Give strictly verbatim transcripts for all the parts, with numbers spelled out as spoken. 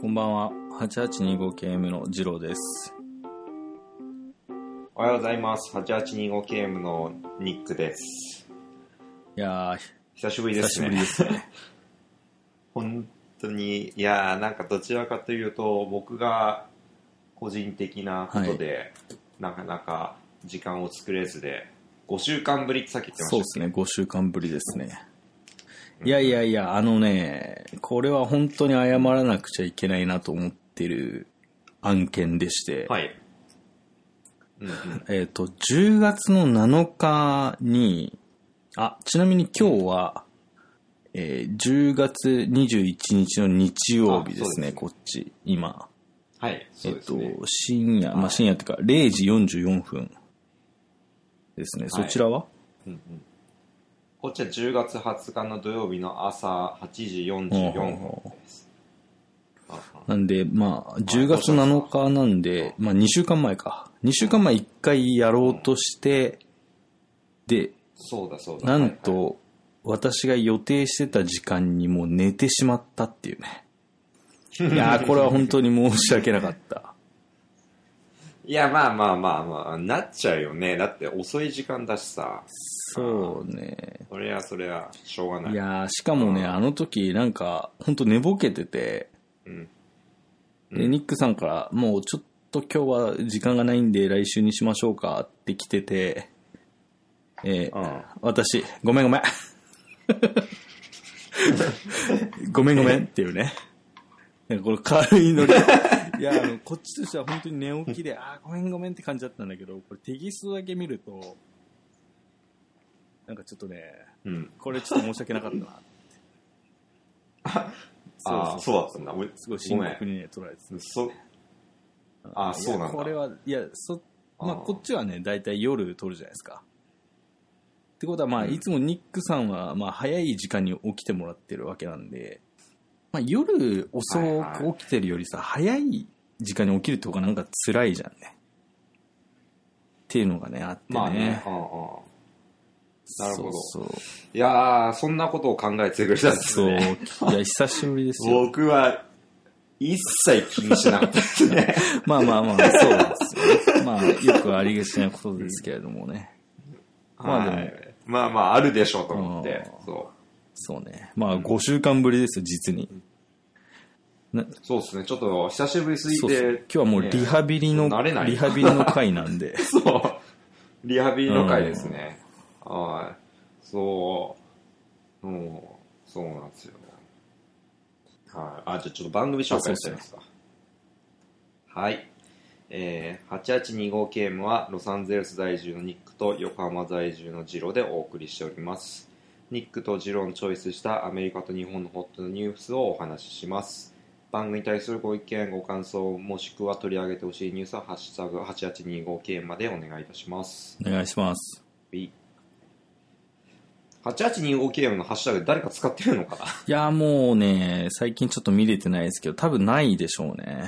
こんばんは。はちはちにごケーエム の次郎です。 おはようございます。はちはちにごケーエム のニックです。 いやー、 久しぶりですね。 久しぶりですね。 本当に、いやー、なんかどちらかというと、僕が個人的なことで、はい、なかなか時間を作れずで、ごしゅうかんぶりってさっき言ってましたっけ？ そうですね、ごしゅうかんぶりですね。いやいやいや、あのね、これは本当に謝らなくちゃいけないなと思ってる案件でして、 はい。 うんうん、えっと、じゅうがつのなのかに、あ、ちなみに今日は、うんえー、じゅうがつにじゅういちにちの日曜日ですね、ですねこっち、今。 はい、そうですね。 えっと、深夜、まあ深夜っていうか、れいじよんじゅうよんぷんですね。そちらは、はい、うんうんこっちはじゅうがつはつかの土曜日の朝はちじよんじゅうよんぷんです。 なんで、まあ、じゅうがつなのかなんで、まあにしゅうかんまえか。にしゅうかんまえいっかいやろうとして、で、 そうだそうだ。 なんと、私が予定してた時間にもう寝てしまったっていうね。いやー、これは本当に申し訳なかった。 いや、まあまあまあまあ、なっちゃうよね。だって遅い時間だしさ。 そうね。 それはそれはしょうがない。 いやー、しかもね、あの時なんか、ほんと寝ぼけてて、 うんうん、で、ニックさんから、もうちょっと今日は時間がないんで来週にしましょうかって来てて、えーうん、私、ごめんごめん。ごめんごめんっていうね。なんかこの軽いノリ。いや、あの、こっちとしては本当に寝起きで、あーごめんごめんって感じだったんだけど、これテキストだけ見ると、なんかちょっとね、うん、これちょっと申し訳なかったなって。 ああ、そうだったんだ。 すごい深刻にね、捉えてた、ね。 そああ、そうなんだ。 これは、いや、そ、まあ、こっちはね、だいたい夜撮るじゃないですか。ってことは、まあ、うん、いつもニックさんは、まあ、早い時間に起きてもらってるわけなんで、まあ、夜遅く起きてるよりさ、はいはい、早い時間に起きるって方がなんか辛いじゃんね。っていうのがね、あってね。 まあね。ああなるほど。そうそういやー、そんなことを考えてくれたんですね。 そう。いや、久しぶりですよ。 僕は、一切気にしなかったですね。 まあまあまあ、そうですよね。まあ、よくありがちなことですけれどもね。 うん、まあでも、はい、まあまあ、あるでしょうと思って。そう。 そうね。まあ、ごしゅうかんぶりですよ、実に。 なそうですね。ちょっと、久しぶりすぎて。そうそう今日はもうリハビリの、ね、リハビリの回なんで。 そう。リハビリの回ですね。はい。そう。うん。そうなんですよ。はい。あ、じゃあちょっと番組紹介しちゃいますか。はい。えー、はちはちにごケーエム はロサンゼルス在住のニックと横浜在住のジロでお送りしております。ニックとジロのチョイスしたアメリカと日本のホットなニュースをお話しします。番組に対するご意見、ご感想、もしくは取り上げてほしいニュースはハッシュタグ はちはちにごケーエム までお願いいたします。 お願いします。 はちはちにごケーエム のハッシュタグ誰か使ってるのかな。いやもうね、最近ちょっと見れてないですけど、多分ないでしょうね。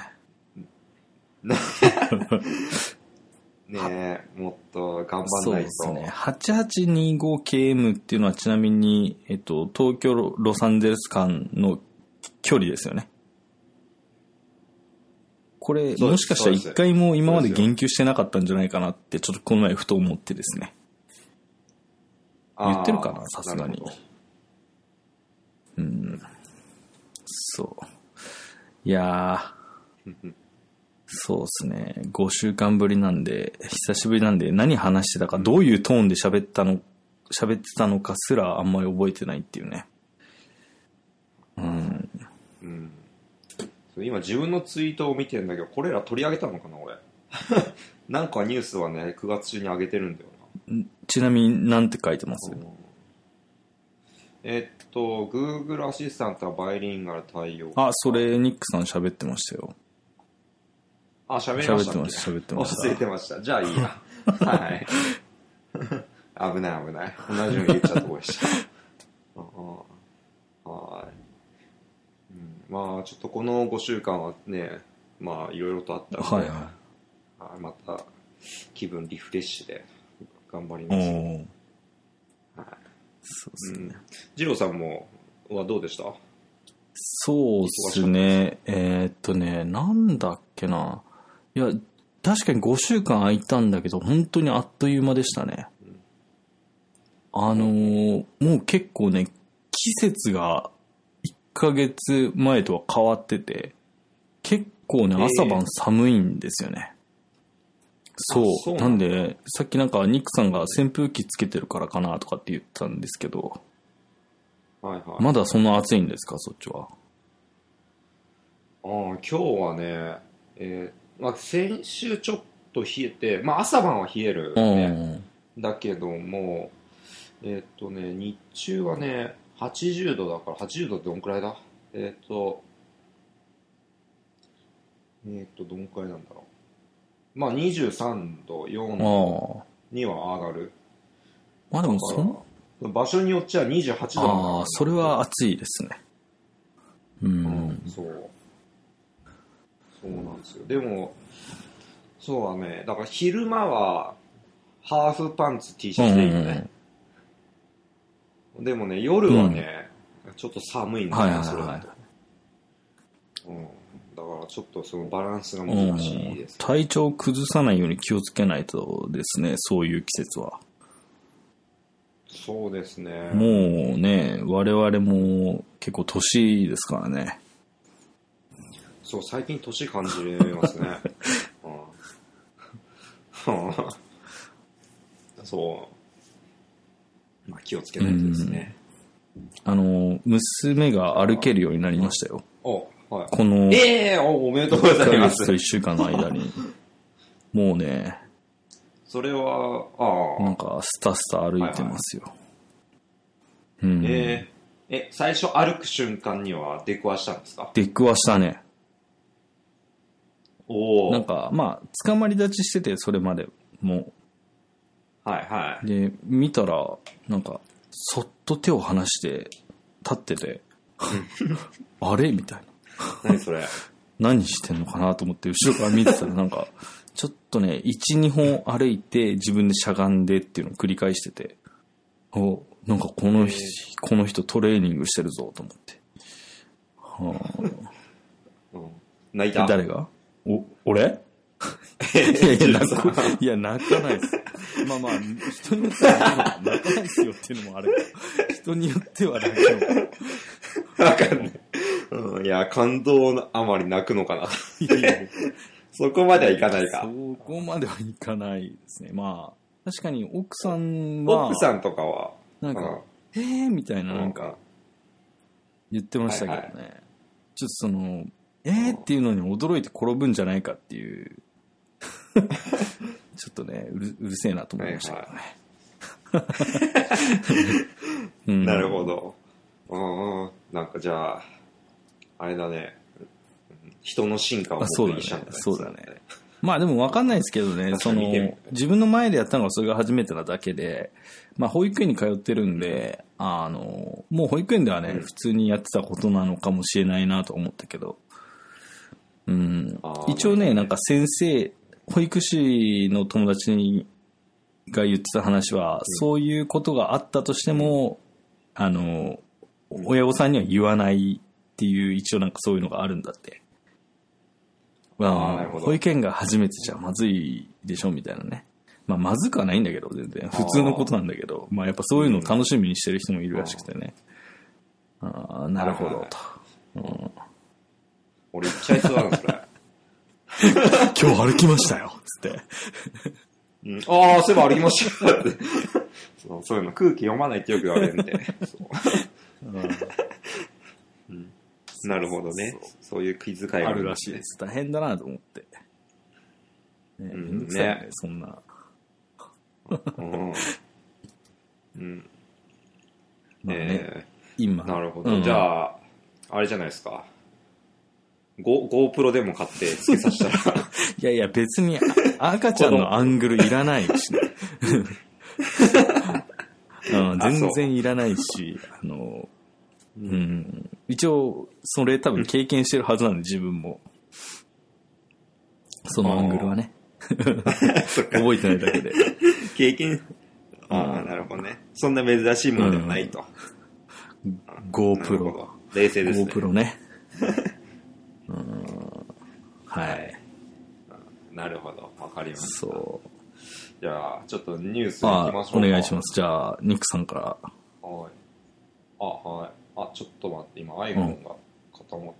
ねえ、もっと頑張んないと。 そうですね。はちはちにごケーエム っていうのはちなみに、えっと、東京ロサンゼルス間の距離ですよね。これ、もしかしたら一回も今まで言及してなかったんじゃないかなって、ちょっとこの前ふと思ってですね。言ってるかなさすがに。うん。そう。いやー。そうですね。ごしゅうかんぶりなんで、久しぶりなんで、何話してたか、どういうトーンで喋ったの、喋ってたのかすらあんまり覚えてないっていうね。うん。 うん。今自分のツイートを見てるんだけど、これら取り上げたのかな俺。なんかニュースはね、くがつ中に上げてるんだよな。ちなみに何て書いてます？ えっと、Google アシスタントはバイリンガル対応。 あ、それニックさん喋ってましたよ。 あ、喋りましたっけ？ 喋ってました、喋ってました。 忘れてました。じゃあいいや。はい。危ない危ない。同じように言っちゃったとこでした。はい。うん、まあ、ちょっとこのごしゅうかんはね、まあ、いろいろとあったので、 はいはい、 また気分リフレッシュで頑張ります。はい。 そうですね。 ジローさんもはどうでした？ そうっすね。えー、っとね、なんだっけな。いや、確かにごしゅうかん空いたんだけど、本当にあっという間でしたね。うん、あのー、もう結構ね、季節がいっかげつまえとは変わってて、結構ね、朝晩寒いんですよね。えー、そう。そうなんで、さっきなんかニックさんが扇風機つけてるからかなとかって言ったんですけど、はいはい、まだそんな暑いんですか、そっちは。 ああ、今日はね、えーまあ、先週ちょっと冷えて、まあ、朝晩は冷えるね、だけども、えー、っとね、日中はね、はちじゅうどだから、はちじゅうどってどんくらいだえー、っと、えー、っと、どんくらいなんだろう。まあ、にじゅうさんど、よんどには上がる。 まあでもそん場所によっちゃにじゅうはちどなんだ。 ああ、それは暑いですね。うん、うん、 そう。そうなんですよ。でも、そうはね、だから昼間はハーフパンツ T シャツでいいよね。うんうん、でもね、夜はね、うん、ちょっと寒いんだよね、それだと。うん。だからちょっとそのバランスが難しいです、ね、 うん。体調を崩さないように気をつけないとですね、そういう季節は。 そうですね。 もうね、我々も結構年ですからね。 そう、最近年感じますね。うん、そう。まあ気をつけないとですね。 あの、娘が歩けるようになりましたよ。 お、はい。 この、 ええー、お、おめでとうございます。 いっかげつといっしゅうかんの間に。もうね、 それは、ああ。 なんか、スタスタ歩いてますよ。 はいはい、うん、えー、え、最初歩く瞬間には出くわしたんですか？ 出くわしたね。 おー。 なんか、まあ、捕まり立ちしてて、それまでも。 はいはい。 で、見たら、なんか、そっと手を離して、立ってて、あれみたいな。何それ何してんのかなと思って、後ろから見てたら、なんか、ちょっとね、いち、にほん歩いて、自分でしゃがんでっていうのを繰り返してて、お、なんかこの人、この人トレーニングしてるぞと思って。はあ、うん、泣いた？ 誰が？お、俺？いやいや、泣か、いや、泣かないです。まあまあ、人によっては泣かないですよっていうのもあるけど、人によっては泣くのか。 わかんない。うん、いや、感動のあまり泣くのかな。いやいやそこまではいかないか。 そこまではいかないですね。まあ、確かに奥さんは、 奥さんとかは、 なんか、うん、えーみたいななんか、言ってましたけどね。はいはい、ちょっとその、えーっていうのに驚いて転ぶんじゃないかっていう、ちょっとね、うる、うるせえなと思いましたけどね。 はいはい、なるほど。うん、なんかじゃあ、あれだね、人の進化を僕にしたんだね。 そうだね。そうだね。まあでも分かんないですけどね、その、自分の前でやったのがそれが初めてなだけで、まあ保育園に通ってるんで、あの、もう保育園ではね、うん、普通にやってたことなのかもしれないなと思ったけど、うん、一応ね、なんか先生、保育士の友達にが言ってた話は、うん、そういうことがあったとしても、あの、親御さんには言わないっていう、一応なんかそういうのがあるんだって。まあ、あ保育園が初めてじゃまずいでしょみたいなね。まあ、まずくはないんだけど、全然。普通のことなんだけど、まあやっぱそういうのを楽しみにしてる人もいるらしくてね。ああ、なるほど、と。うん、 俺言っちゃいそうだな、それ。 今日歩きましたよ、つって。 うん、ああ、そういえば歩きましたよってそう。そういうの空気読まないってよく言われるんで。そううん、なるほどね。そう、そういう気遣いがあるらしいです。大変だなと思って。ね、めんどくさいね、そんな。 うん。うん。 まあね、 えー、 今。 なるほど。うん、じゃあ、あれじゃないですか。Go、GoPro でも買って付けさせたら。 いやいや、別に赤ちゃんのアングルいらないしね。うん、全然いらないし、あの、うん、一応、それ多分経験してるはずなんで、自分も。そのアングルはね。覚えてないだけで。 経験、ああ、なるほどね。そんな珍しいものではないと。 うん、GoPro。 冷静ですね。 GoPro ね。うーん。はい。 なるほど。わかりました。 そう。 じゃあ、ちょっとニュース行きましょうか。 お願いします。じゃあ、ニックさんから。 はい。あ、はい。あ、ちょっと待って。今 iPhone が固まって、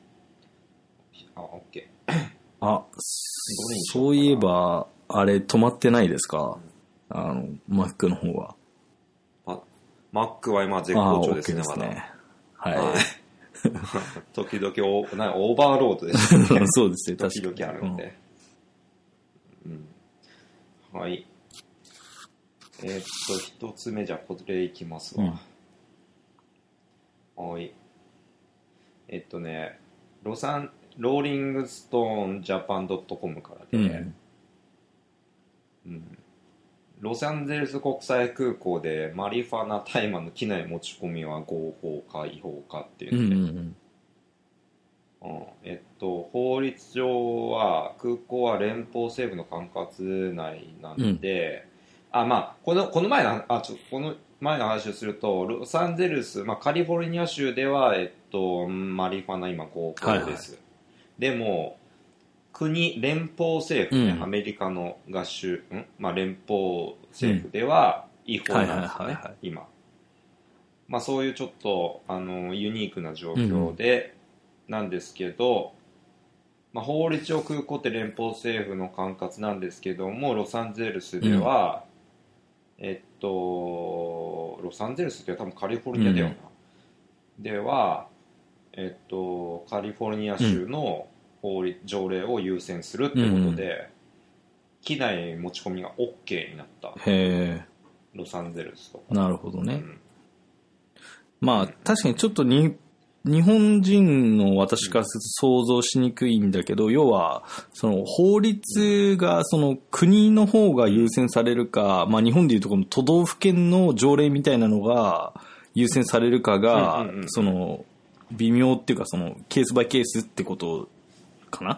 うん、あ、OK。 あ、そういえば、あれ止まってないですか、うん、あの、Mac の方は。 あ、Mac は今絶好調ですね、 まだ。 ねはい。はい、 時々オなオーバーロードですね。 そうですね、確かに。時々あるんで。うん。うん、はい。えー、っと、一つ目じゃこれいきますわ。うん、はい。えっとね、ロサン、ローリングストーンジャパンドットコムからで、うんうん、ロサンゼルス国際空港でマリファナ大麻の機内持ち込みは合法か違法かっていうね、うんうんうん、えっと法律上は空港は連邦政府の管轄内なんで、うん、あまあこのこの前のあちょこの前の話をするとロサンゼルス、まあ、カリフォルニア州では、えっと、マリファナ今合法です、はいはい、でも国連邦政府ね、うん、アメリカの合衆、ん、まあ、連邦政府では違法なんですよね、今、まあ、そういうちょっとあのユニークな状況で、うん、なんですけど、まあ、法律上空港って連邦政府の管轄なんですけどもロサンゼルスでは、うん、えっとロサンゼルスって多分カリフォルニアだよな、うん、ではえっとカリフォルニア州の、うん法律条例を優先するってことで、うん、機内持ち込みが OK になった。 へー。 ロサンゼルスとか。 なるほどね。うん、まあ、うん、確かにちょっとに日本人の私からすると想像しにくいんだけど、うん、要はその法律がその国の方が優先されるか、まあ日本でいうとこの都道府県の条例みたいなのが優先されるかが、うんうんうん、その微妙っていうかそのケースバイケースってことかな。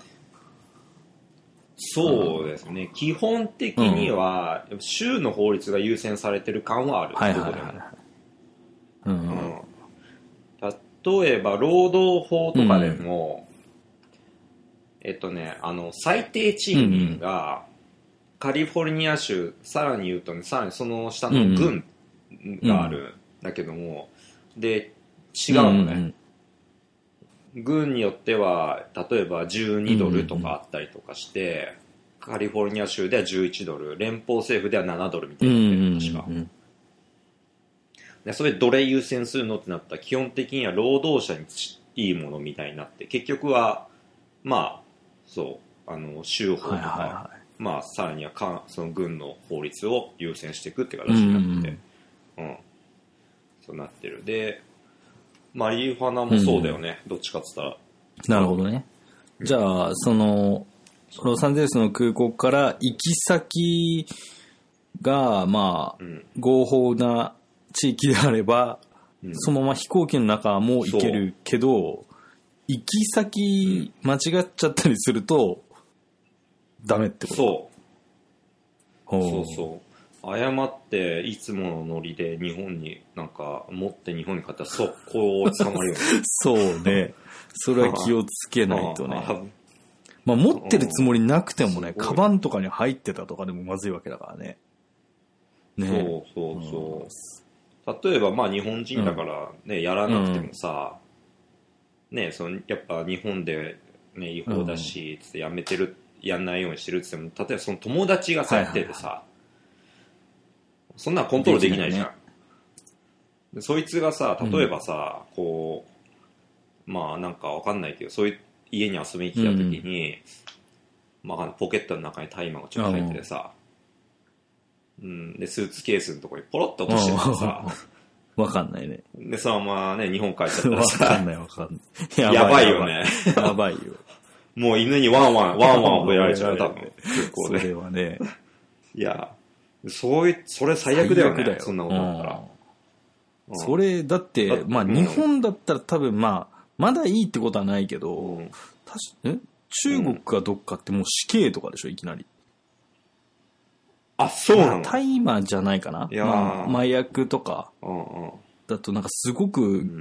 そうですね、うん、基本的には州の法律が優先されてる感はある、はいはいはいはい、うんうん、例えば労働法とかでも、うん、えっとねあの最低賃金がカリフォルニア州、さらに言うとねさらにその下の郡があるんだけども、うん、で違うのね、うんうん郡によっては例えばじゅうにドルとかあったりとかして、うんうん、カリフォルニア州ではじゅういちドル連邦政府ではななドルみたいになってる、確か、うんうんうん、でそれどれ優先するのってなったら基本的には労働者にいいものみたいになって結局はまあそうあの州法とか、はいはいはい、まあさらにはかその郡の法律を優先していくって形になって、うんうんうん、そうなってる。でマリファナもそうだよね、うん、どっちかっつったら。 なるほどね。じゃあそのロサンゼルスの空港から行き先がまあ、うん、合法な地域であれば、うん、そのまま飛行機の中も行けるけど行き先間違っちゃったりするとダメってこと。 そうそうそう誤っていつものノリで日本になんか持って日本に帰ったら速攻捕まるよねそうね、それは気をつけないとねまあ持ってるつもりなくてもね、カバンとかに入ってたとかでもまずいわけだからね。 ね、そうそうそう、うん、例えばまあ日本人だからね、うん、やらなくてもさ、うん、ねそのやっぱ日本でね違法だしつってやめてる、やんないようにしてるって言っても例えばその友達がさやっててさ、はいはいはい、そんなコントロールできないじゃん、ね、でそいつがさ例えばさ、うん、こうまあなんかわかんないけどそういう家に遊びに来た時に、うんまあ、ポケットの中にタイマーがちょっと入っててさ、うん、でスーツケースのところにポロッと落としてるさわかんないね。 でそのままね日本帰っちゃったらさわかんないわかんないやばいよねやばいよもう犬にワンワンワンワン覚えられちゃう多分空港でそれはねいやそういう、それ最悪だよね。だよそんなことだったら。 うん、それ、だって、まあ、日本だったら多分、まあ、まだいいってことはないけど、うん、たしえ中国かどっかってもう死刑とかでしょ、いきなり。 あ、そうなの？ 大麻じゃないかな。いやまあ、麻薬とか、だとなんかすごく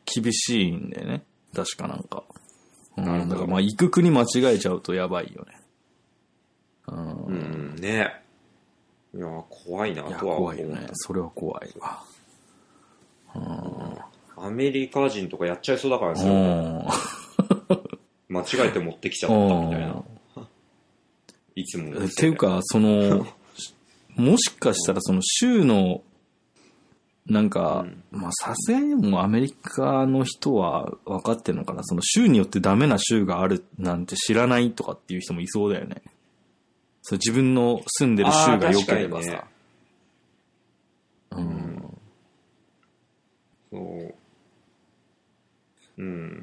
厳しいんだよね。確かなんか。うん、だからまあ行く国間違えちゃうとやばいよね。 うん、うん、ね。いや、怖いなとは思う。 いや、怖いよね。それは怖いわ。 うん、アメリカ人とかやっちゃいそうだからですよ。間違えて持ってきちゃったみたいな。いつも。 っていうか、その、もしかしたらその州の、なんか、うん、まあさすがにもうアメリカの人は分かってるのかな。その州によってダメな州があるなんて知らないとかっていう人もいそうだよね。そう自分の住んでる州が良ければさ。ね、うん。 そう。うん。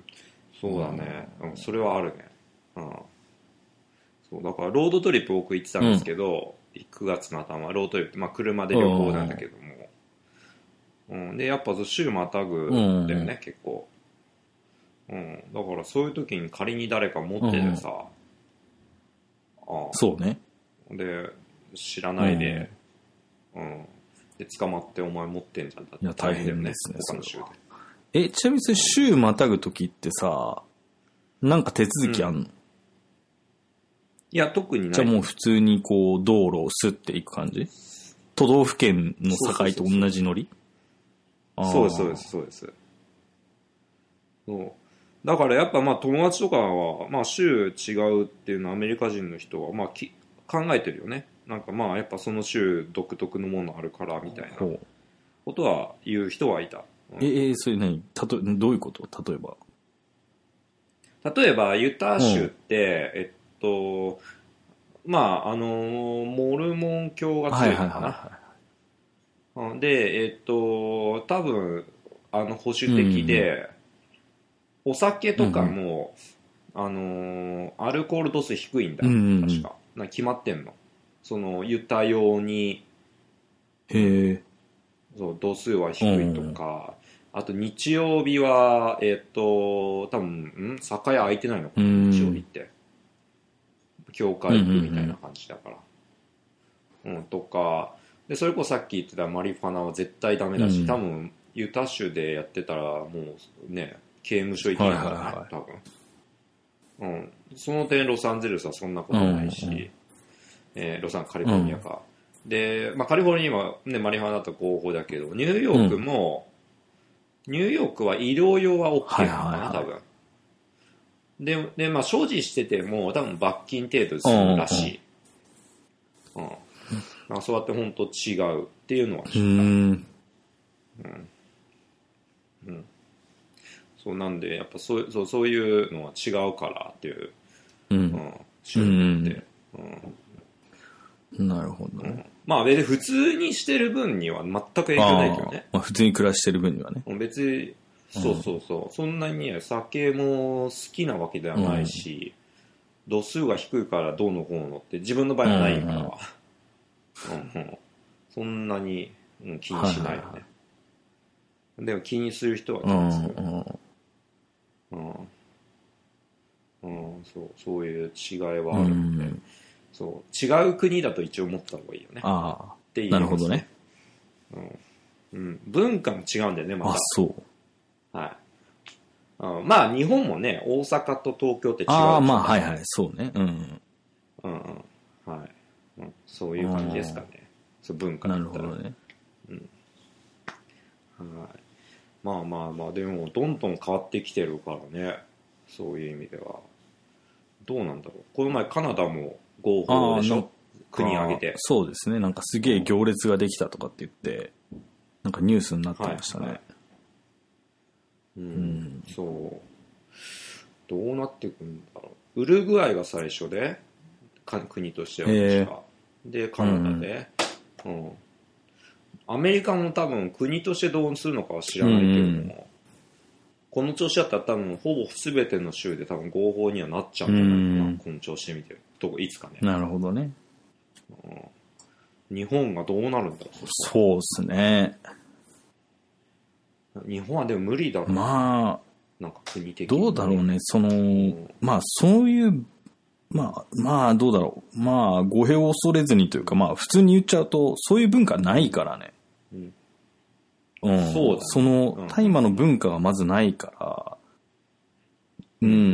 そうだね。うん、それはあるね。うん。そうだからロードトリップ僕行ってたんですけど、うん、くがつの頭ロードトリップ、まあ車で旅行なんだけども。うん、でやっぱ週またぐだよね、うん、結構、うん、だからそういう時に仮に誰か持っててさ、 うん、あそうねで知らないで、うんうん、で捕まってお前持ってんじゃんだっていや大変ですね他の州で。 えちなみに週またぐ時ってさなんか手続きあんの、うん、いや特にない。 じゃあもう普通にこう道路をスッていく感じ？都道府県の境と同じノリ？ そうですそうですそうですそうだからやっぱまあ友達とかはまあ州違うっていうのはアメリカ人の人はまあき考えてるよね。なんかまあやっぱその州独特のものあるからみたいなことは言う人はいた、 うん、ええそれ何たとどういうこと？例えば例えばユタ州って、うん、えっとまああのモルモン教が強いのかな、はいはいはいはいで、えっと、多分、あの、保守的で、うん、お酒とかも、うん、あの、アルコール度数低いんだ、うん、確か。なんか決まってんの。その、ユタ用に、 へえ。 そう、度数は低いとか、うん、あと日曜日は、えっと、多分、ん酒屋開いてないのかな、日曜日って。教会行くみたいな感じだから。うん、うん、とか、でそれこそさっき言ってたマリファナは絶対ダメだし、うん、多分ユタ州でやってたらもうね刑務所行けないからね、はいはいはい、多分、うん、その点ロサンゼルスはそんなことないし、うんうんえー、ロサンカリフォルニアか、うん、で、まあ、カリフォルニアは、ね、マリファナだと合法だけどニューヨークも、うん、ニューヨークは医療用は OK なのかな、はいはいはい、多分で, で、まあ、所持してても多分罰金程度するらしい、うんうんうんまあ、そうやって本当違うっていうのは知った。うん、うん、そうなんでやっぱそう、そう、そういうのは違うからっていう、 うん、 種類で、うんうん、なるほど、ねうん。まあ別に普通にしてる分には全く影響ないけどね。 まあ、普通に暮らしてる分にはね。 別にそうそうそう、うん、そんなに酒も好きなわけではないし、うん、度数が低いからどうのこうのって自分の場合はないから。うんうんうんうん、そんなに、うん、気にしないよね、はいはいはい、でも気にする人は気にする、うんうんうん、そう、そういう違いはあるので、うん、そう違う国だと一応持った方がいいよねああっていう、 ね、なるほどね、 うんうん、文化も違うんだよねまた。 あそうはい、うん、まあ日本もね大阪と東京って違うでしょ。 ああまあはいはいそうねうんうんうんはいうん、そういう感じですかね。そう文化だったら。なるほどね。うん。はい。まあまあまあでもどんどん変わってきてるからね。そういう意味ではどうなんだろう。この前カナダも合法でしょ。国挙げて。 そうですね。なんかすげえ行列ができたとかって言って、なんかニュースになってましたね。はいはい、 うん、うん。そう。どうなっていくんだろう。ウルグアイが最初で。国としては確かでカナダで、うんうん、アメリカも多分国としてどうするのかは知らないけれども、うん、この調子だったら多分ほぼ全ての州で多分合法にはなっちゃうんじゃないかな、うん、この調子で見てるといつかね。 なるほどね、 うん、日本がどうなるんだろう。 そうですね。 日本はでも無理だろう。 まあなんか国的にどうだろうね。その、うん、まあそういうまあ、まあ、どうだろう。まあ、語弊を恐れずにというか、まあ、普通に言っちゃうと、そういう文化ないからね。 うん。 うん。そうだね。その、大麻の文化がまずないから、うん、うん、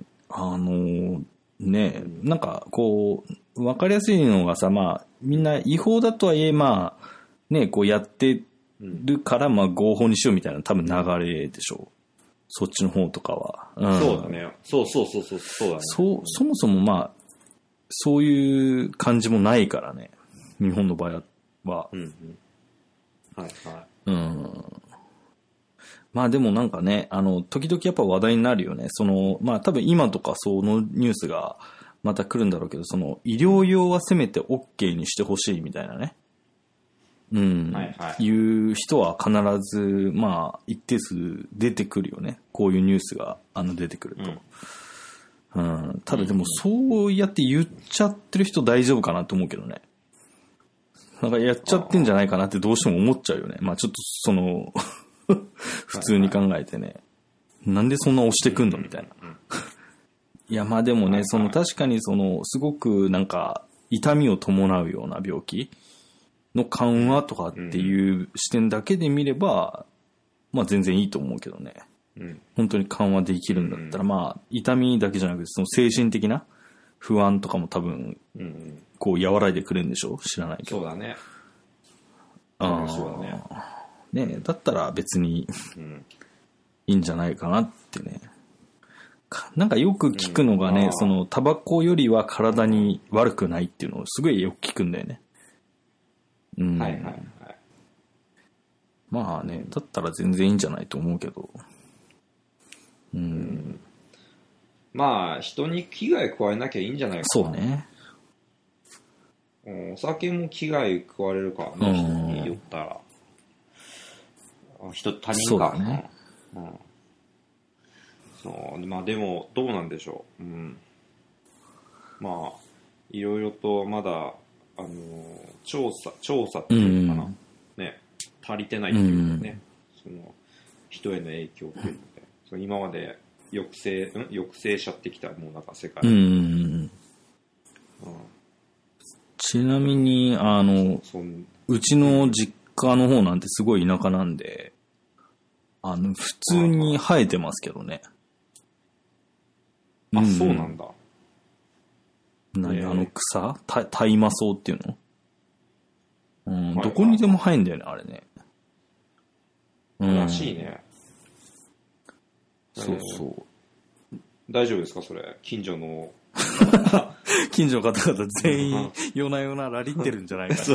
あの、ね、うん、なんか、こう、わかりやすいのがさ、まあ、みんな違法だとはいえ、まあ、ね、こうやってるから、まあ、合法にしようみたいな多分流れでしょう。そっちの方とかは。 うん、そうだね。そうそうそうそう、そうだね。 そう、そもそもまあ、そういう感じもないからね。日本の場合は。うんうん。 はいはい。 うん。まあでもなんかね、あの、時々やっぱ話題になるよね。その、まあ多分今とかそのニュースがまた来るんだろうけど、その、医療用はせめて OK にしてほしいみたいなね。うん。はいはい。いう人は必ず、まあ、一定数出てくるよね。こういうニュースが、あの、出てくると。うん。うん、ただでも、そうやって言っちゃってる人大丈夫かなと思うけどね。なんかやっちゃってんじゃないかなってどうしても思っちゃうよね。まあちょっと、その、普通に考えてね。はいはい、なんでそんな押してくんのみたいな。いや、まあでもね、その確かにその、すごくなんか、痛みを伴うような病気の緩和とかっていう視点だけで見れば、まあ全然いいと思うけどね。うん、本当に緩和できるんだったら、まあ痛みだけじゃなくて、その精神的な不安とかも多分、こう和らいでくれるんでしょう？知らないけど。 そうだね。 ああ、そうだね。ね、だったら別にいいんじゃないかなってね。なんかよく聞くのがね、うん、そのタバコよりは体に悪くないっていうのをすごいよく聞くんだよね。うん。はいはいはい。まあね、だったら全然いいんじゃないと思うけど。うん。うん、 まあ人に危害加えなきゃいいんじゃないかな。 そうね。 お酒も危害加われるからね、人に酔ったら。人、他人か。 そうだね。 うん。そう、まあでも、どうなんでしょう。うん。まあ、いろいろとまだ、あの、調査、調査っていうのかな。うん、ね、足りてないっていうかね、うん、その、人への影響っていうので、その今まで抑制、ん抑制しちゃってきた、もうなんか世界。うん。うん、 ちなみに、あの、うちの実家の方なんてすごい田舎なんで、あの、普通に生えてますけどね。 あ、うん、そうなんだ。 何、えー、あの草た大麻草っていうの、うん、はいはい、どこにでも生えんだよね、あれね。 うん。らしいね。 そうそう。 えー、大丈夫ですかそれ。近所の。 近所の方々全員夜な夜なラリってるんじゃないかな。そう。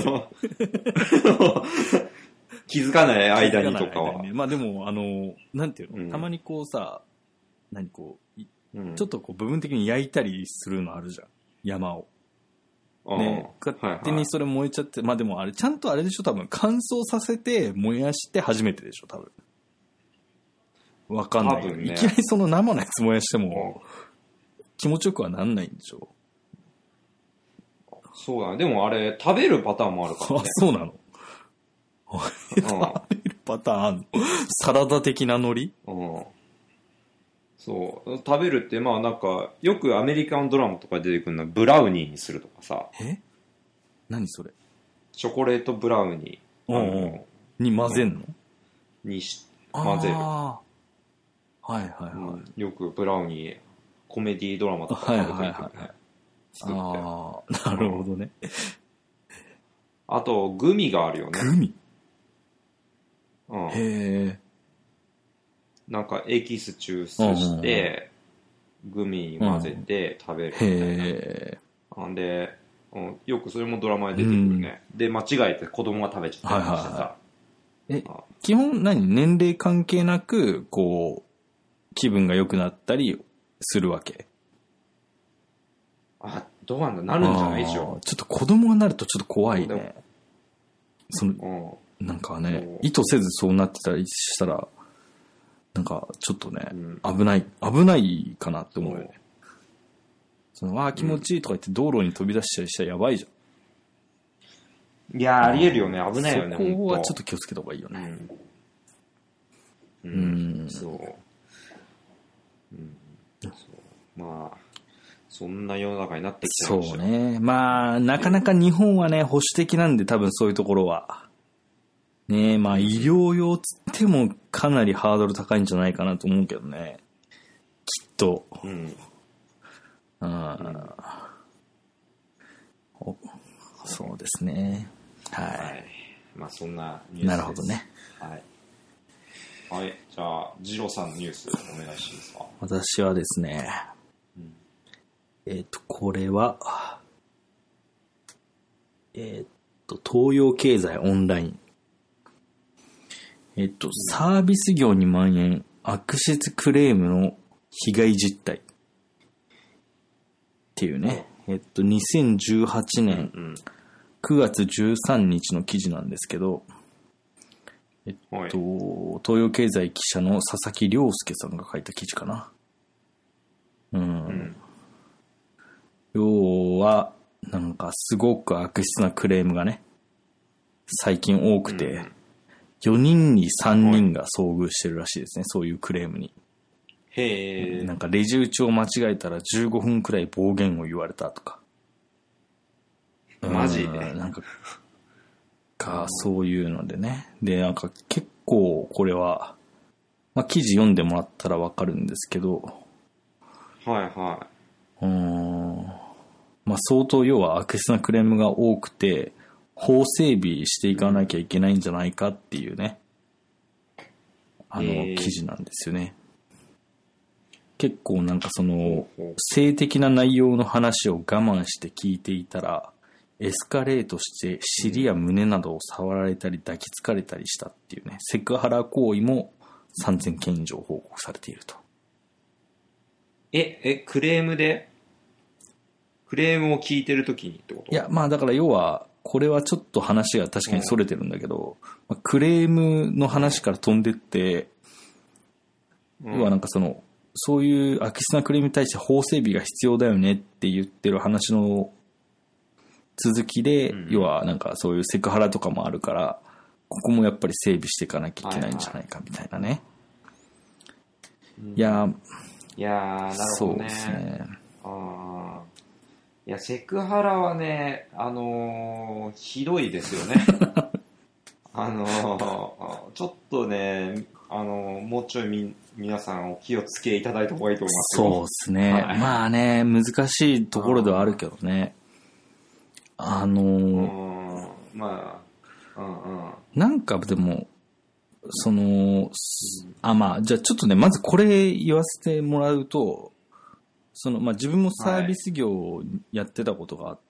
気づかない間にとかは。 ね、まあでも、あの、なんていうの、うん、たまにこうさ、何こう、うん、ちょっとこう部分的に焼いたりするのあるじゃん。山を。ね、勝手にそれ燃えちゃって、はいはい、まあでもあれ、ちゃんとあれでしょ、多分乾燥させて燃やして初めてでしょ、多分。わかんないけど、ね、いきなりその生のやつ燃やしても、気持ちよくはなんないんでしょ。 そうだね。でもあれ、食べるパターンもあるからね。 あ、そうなの食べるパターンあんのサラダ的な海苔うん。 そう食べるってまあなんかよくアメリカンドラマとか出てくるのはブラウニーにするとかさ。 え何それチョコレートブラウニー、 うんうん、に混ぜんの、 うん、にし混ぜる。 あはいはいはい、うん、 よくブラウニーコメディドラマとか食べてる、ね、はいはいはい、はい、 ああなるほどね。 あとグミがあるよね。 グミ、 うん、 へえ。 なんかエキス抽出して、グミに混ぜて食べるみたいな。へー。で、うん、よくそれもドラマで出てくるね。うん、で、間違えて子供が食べちゃったりしてさ。はいはいはい、 え、基本何年齢関係なく、こう、気分が良くなったりするわけ？ あ、どうなんだなるんじゃないでしょ。 ちょっと子供がなるとちょっと怖いね。その、うん、なんかね、意図せずそうなってたりしたら、なんか、ちょっとね、うん、危ない、危ないかなって思うよね。その、ああ、気持ちいいとか言って道路に飛び出したりしたらやばいじゃん。いやー、ありえるよね。危ないよね。 そこはちょっと気をつけた方がいいよね。 うん。うん。うん、そう。うん。そう。まあ、そんな世の中になってきてるんでしょ。 そうね。まあ、なかなか日本はね、保守的なんで多分そういうところは。 ねえ、まあ医療用つってもかなりハードル高いんじゃないかなと思うけどね。きっと。うん。ああ、うん、そうですね。はい。はい、 まあそんなニュースです。 なるほどね。 はい。はい。じゃあ、ジローさんのニュースお願いしますか。 私はですね、うん、えっと、これは、えっと、東洋経済オンライン。えっと、サービス業に蔓延、悪質クレームの被害実態。っていうね、えっと、にせんじゅうはちねんくがつじゅうさんにちの記事なんですけど、えっと、東洋経済記者の佐々木亮介さんが書いた記事かな。うん。うん、要は、なんかすごく悪質なクレームがね、最近多くて、うん、よにんにさんにんが遭遇してるらしいですね、そういうクレームに。 へー。 なんかレジ打ちを間違えたらじゅうごふんくらい暴言を言われたとか。 マジでなんか、か、そういうのでね。で、なんか結構これは、まあ記事読んでもらったらわかるんですけど。 はいはい。 うーん。まあ相当要は悪質なクレームが多くて、法整備していかなきゃいけないんじゃないかっていうね。あの、記事なんですよね。結構なんかその性的な内容の話を我慢して聞いていたらエスカレートして尻や胸などを触られたり抱きつかれたりしたっていうね、セクハラ行為もさんぜんけん以上報告されていると。 え、え、クレームでクレームを聞いてるときにってこと？ いや、まあだから要はこれはちょっと話が確かにそれてるんだけど、まあ、クレームの話から飛んでって、うん、要はなんかそのそういう悪質なクレームに対して法整備が必要だよねって言ってる話の続きで、うん、要はなんかそういうセクハラとかもあるから、ここもやっぱり整備していかなきゃいけないんじゃないかみたいなね。はいはい、いやー、 いやー、なるほどね。そうですね。あいや、セクハラはね、あのー、ひどいですよね。あのー、ちょっとね、あのー、もうちょいみ皆さんお気をつけいただいた方がいいと思いますよ。 そうですね、はい。まあね、難しいところではあるけどね。あのー、 まあ、うんうん。 なんかでも、その、あ、まあ、じゃあちょっとね、まずこれ言わせてもらうと、その、まあ自分もサービス業をやってたことがあって、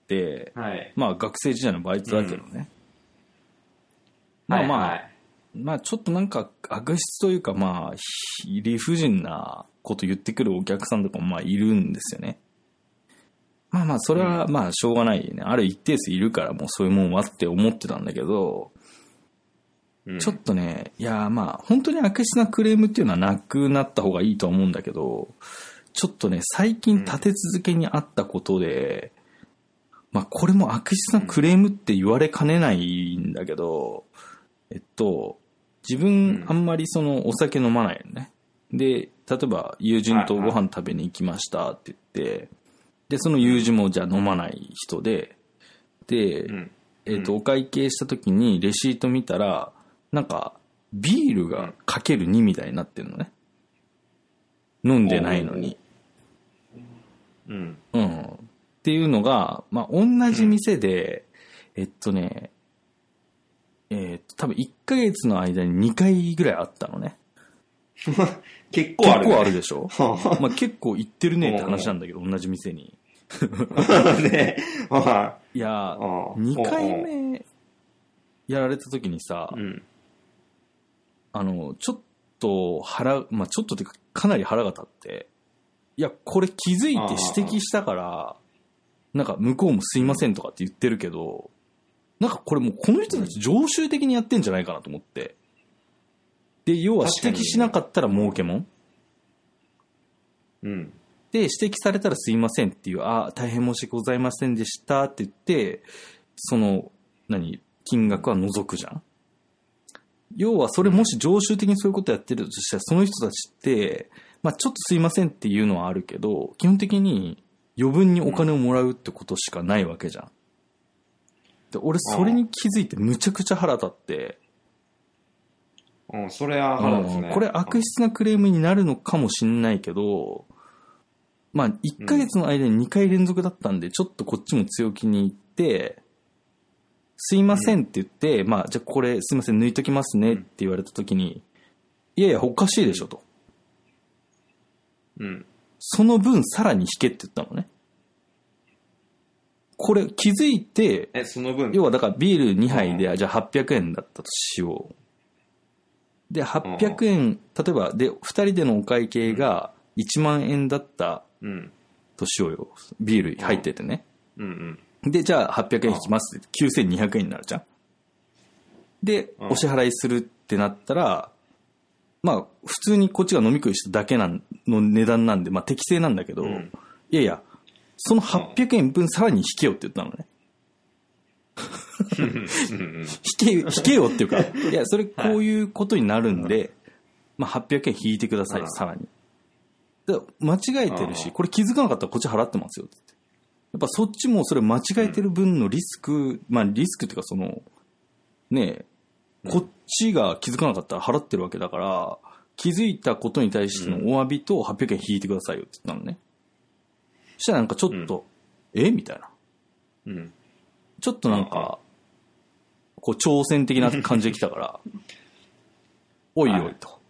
はい、まあ学生時代のバイトだけどね。うん、まあまあ、はいはい、まあちょっとなんか悪質というかまあ理不尽なこと言ってくるお客さんとかもまあいるんですよね。まあまあそれはまあしょうがないね。ある一定数いるからもうそういうもんはって思ってたんだけど、うん、ちょっとね、いやまあ本当に悪質なクレームっていうのはなくなった方がいいとは思うんだけど、ちょっとね、最近立て続けにあったことで、うん、まあこれも悪質なクレームって言われかねないんだけど、えっと、自分あんまりそのお酒飲まないよね。で、例えば友人とご飯食べに行きましたって言って、で、その友人もじゃあ飲まない人で、で、うん、えっと、お会計した時にレシート見たら、なんか、ビールがかけるにみたいになってるのね。飲んでないのに。うん。うん。っていうのが、まあ、同じ店で、うん、えっとね、えー、っと、多分いっかげつの間ににかいぐらいあったのね。 結構ある、ね。 結構あるでしょまあ結構行ってるねって話なんだけど、同じ店に。ね、いや、にかいめやられた時にさ、うん、あの、ちょっと腹、まあちょっとってかかなり腹が立って、いや、これ気づいて指摘したから、なんか向こうもすいませんとかって言ってるけど、なんかこれもうこの人たち常習的にやってんじゃないかなと思って。で、要は指摘しなかったら儲けもん。うん。で、指摘されたらすいませんっていう、あ、大変申し訳ございませんでしたって言って、その、何、金額は除くじゃん。要はそれもし常習的にそういうことやってるとしたら、その人たちって、まあちょっとすいませんっていうのはあるけど、基本的に余分にお金をもらうってことしかないわけじゃん。で、俺それに気づいてむちゃくちゃ腹立って、 うん、それは腹ですね。 これ悪質なクレームになるのかもしんないけど、まあ、いっかげつの間ににかい連続だったんで、ちょっとこっちも強気に言って、すいませんって言って、うん、まあ、じゃあこれすいません抜いときますねって言われたときに、いやいや、おかしいでしょと。 うん。 その分さらに引けって言ったのね。これ気づいて、 え、その分要はだからビールにはいで、じゃあはっぴゃくえんだったとしよう。で、はっぴゃくえん、例えば、で、ふたりでのお会計がいちまんえんだったとしようよ。ビール入っててね。 うんうん、 で、じゃあはっぴゃくえん引きますって、きゅうせんにひゃくえんになるじゃん。で、お支払いするってなったら、まあ、普通にこっちが飲み食いしただけなんの値段なんで、まあ適正なんだけど、うん、いやいや、そのはっぴゃくえん分さらに引けよって言ったのね。引け、引けよっていうか、いや、それこういうことになるんで、はい、まあはっぴゃくえん引いてください、さらに。で間違えてるし、これ気づかなかったらこっち払ってますよって。やっぱそっちもそれ間違えてる分のリスク、まあリスクっていうかその、ねえ、こっちが気づかなかったら払ってるわけだから、気づいたことに対してのお詫びとはっぴゃくえん引いてくださいよって言ったのね。そしたらなんかちょっと、うん、えみたいな。うん。ちょっとなんか、こう挑戦的な感じで来たから、おいおいと。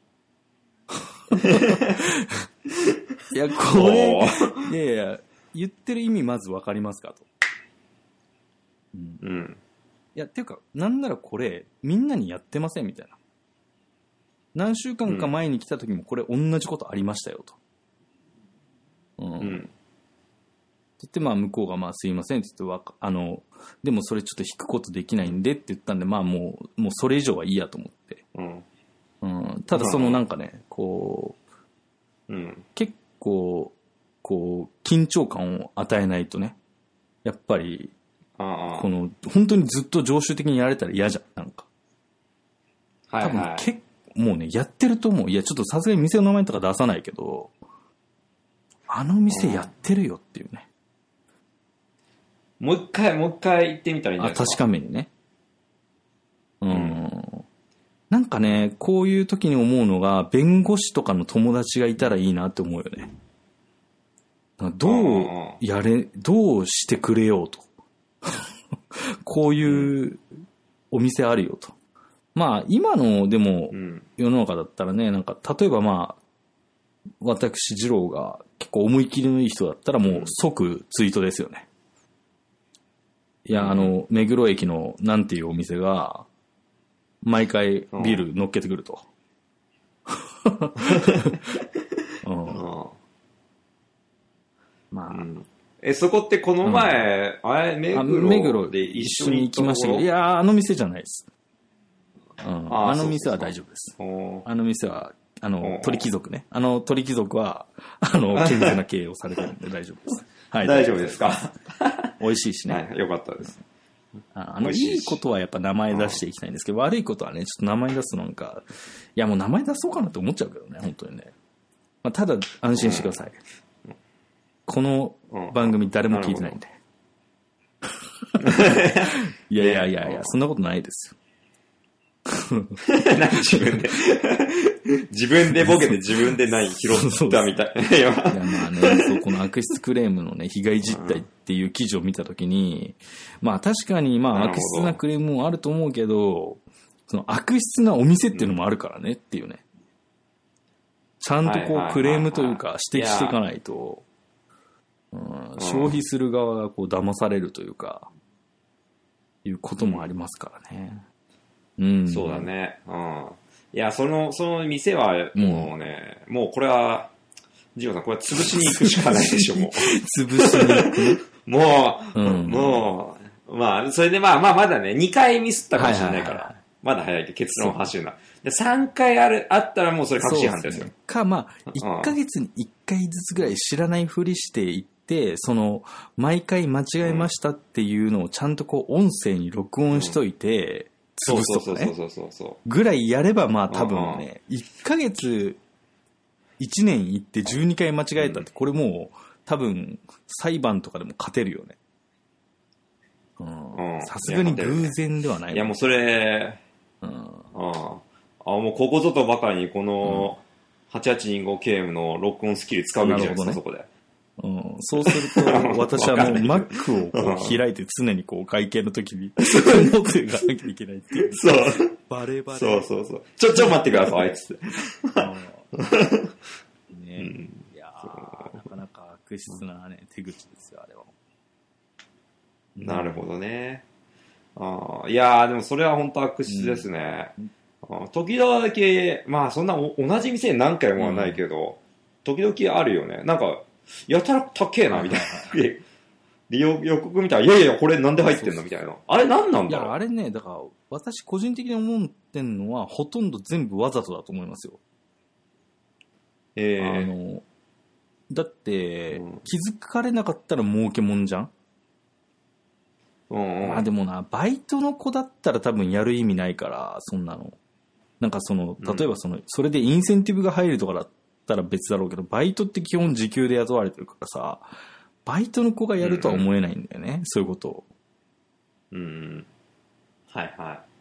いや、これ、いやいや、言ってる意味まずわかりますかと。うん。うん、いや、っていうか、なんならこれ、みんなにやってませんみたいな。何週間か前に来た時もこれ同じことありましたよと。うん。うん、って言って、まあ向こうがまあすいませんって言ってわか、あの、でもそれちょっと引くことできないんでって言ったんで、まあもう、もうそれ以上はいいやと思って。うん。うん、ただそのなんかね、こう、うん、結構、こう、緊張感を与えないとね、やっぱり、あこの、本当にずっと常習的にやられたら嫌じゃん、なんか。はいはい、多分結構、もうね、やってると思う。いや、ちょっとさすがに店の名前とか出さないけど、あの店やってるよっていうね。 うん、もう一回、もう一回行ってみたらいいんじゃないですか。 あ、確かめにね。うん。うんなんかね、こういう時に思うのが、弁護士とかの友達がいたらいいなって思うよね。どうやれ、どうしてくれようと。こういうお店あるよと。まあ、今のでも世の中だったらね、なんか、例えばまあ、私、二郎が結構思い切りのいい人だったらもう即ツイートですよね。いや、あの、目黒駅のなんていうお店が、毎回ビール乗っけてくると。うん、 まあ、うん、え、そこってこの前、うん、あれ、目黒目黒で一緒に行きましたけど、いや、あの店じゃないです。うん、あ, あの店は大丈夫です。あの店は、あの、鳥貴族ね。あの鳥貴族は、あの、健全な経営をされてるんで大丈夫です。 はい。大丈夫ですか美味しいしね。 はい、よかったです。 あの、いいことはやっぱ名前出していきたいんですけど、悪いことはね、ちょっと名前出すのなんか、いやもう名前出そうかなって思っちゃうけどね、本当にね。まあ、ただ安心してください。うん、この番組誰も聞いてないんで。いやいやいやいや、そんなことないですよ。 何自分で自分でボケて自分で何拾ったみたい。いやまあね、そうこの悪質クレームのね、被害実態っていう記事を見たときに、まあ確かにまあ悪質なクレームもあると思うけど、その悪質なお店っていうのもあるからねっていうね。ちゃんとこうクレームというか指摘していかないと、うん、消費する側がこう騙されるというか、いうこともありますからね。 うん、そうだね。うん。いや、その、その店は、もうね、うん、もうこれは、ジオさん、これは潰しに行くしかないでしょ、もう。 潰しに行くもう、うん、もう、まあ、それでまあ、まあ、まだね、にかいミスったかもしれないから、はいはいはい、まだ早いけど、結論を発しるな。で、さんかいある、あったらもうそれ確信犯ですよ。 ね、か、まあ、いっかげつにいっかいずつぐらい知らないふりしていって、その、毎回間違えましたっていうのをちゃんとこう、音声に録音しといて、うん潰すとかね。ぐらいやればまあ多分ね、いっかげつ、いちねん行ってじゅうにかい間違えたって、これもう多分裁判とかでも勝てるよね。さすがに偶然ではない。 いやもうそれ、うん、ああ、 もうここぞとばかりにこの はちはちにごケーエム の録音スキル使うべきじゃないですか、ね、そこで。 うん、そうすると、私はもう Mac をこう開いて常にこう会計の時に持っていかなきゃいけないっていう。 そう。 バレバレ。 そうそうそう。ちょ、ちょ待ってください、つって。 ね、うん、いやー、なかなか悪質なね、手口ですよ、あれは。 なるほどね。あいやー、でもそれは本当悪質ですね。うん、時々だけ、まあそんな同じ店に何回もはないけど、うん、時々あるよね。なんか、やたら高えな、みたいな。利用予告みたいな。いやいや、これなんで入ってんのみたいな。あれ何なんだろう。 いや、あれね、だから、私個人的に思ってんのは、ほとんど全部わざとだと思いますよ。 えー、 あの、だって、うん、気づかれなかったら儲けもんじゃん。 うんうん、 まあでもな、バイトの子だったら多分やる意味ないから、そんなの。なんかその、例えばその、うん、それでインセンティブが入るとかだったら別だろうけど、バイトって基本時給で雇われてるからさ、バイトの子がやるとは思えないんだよね、うんうん、そういうことを。 うん。はいはい。 うん。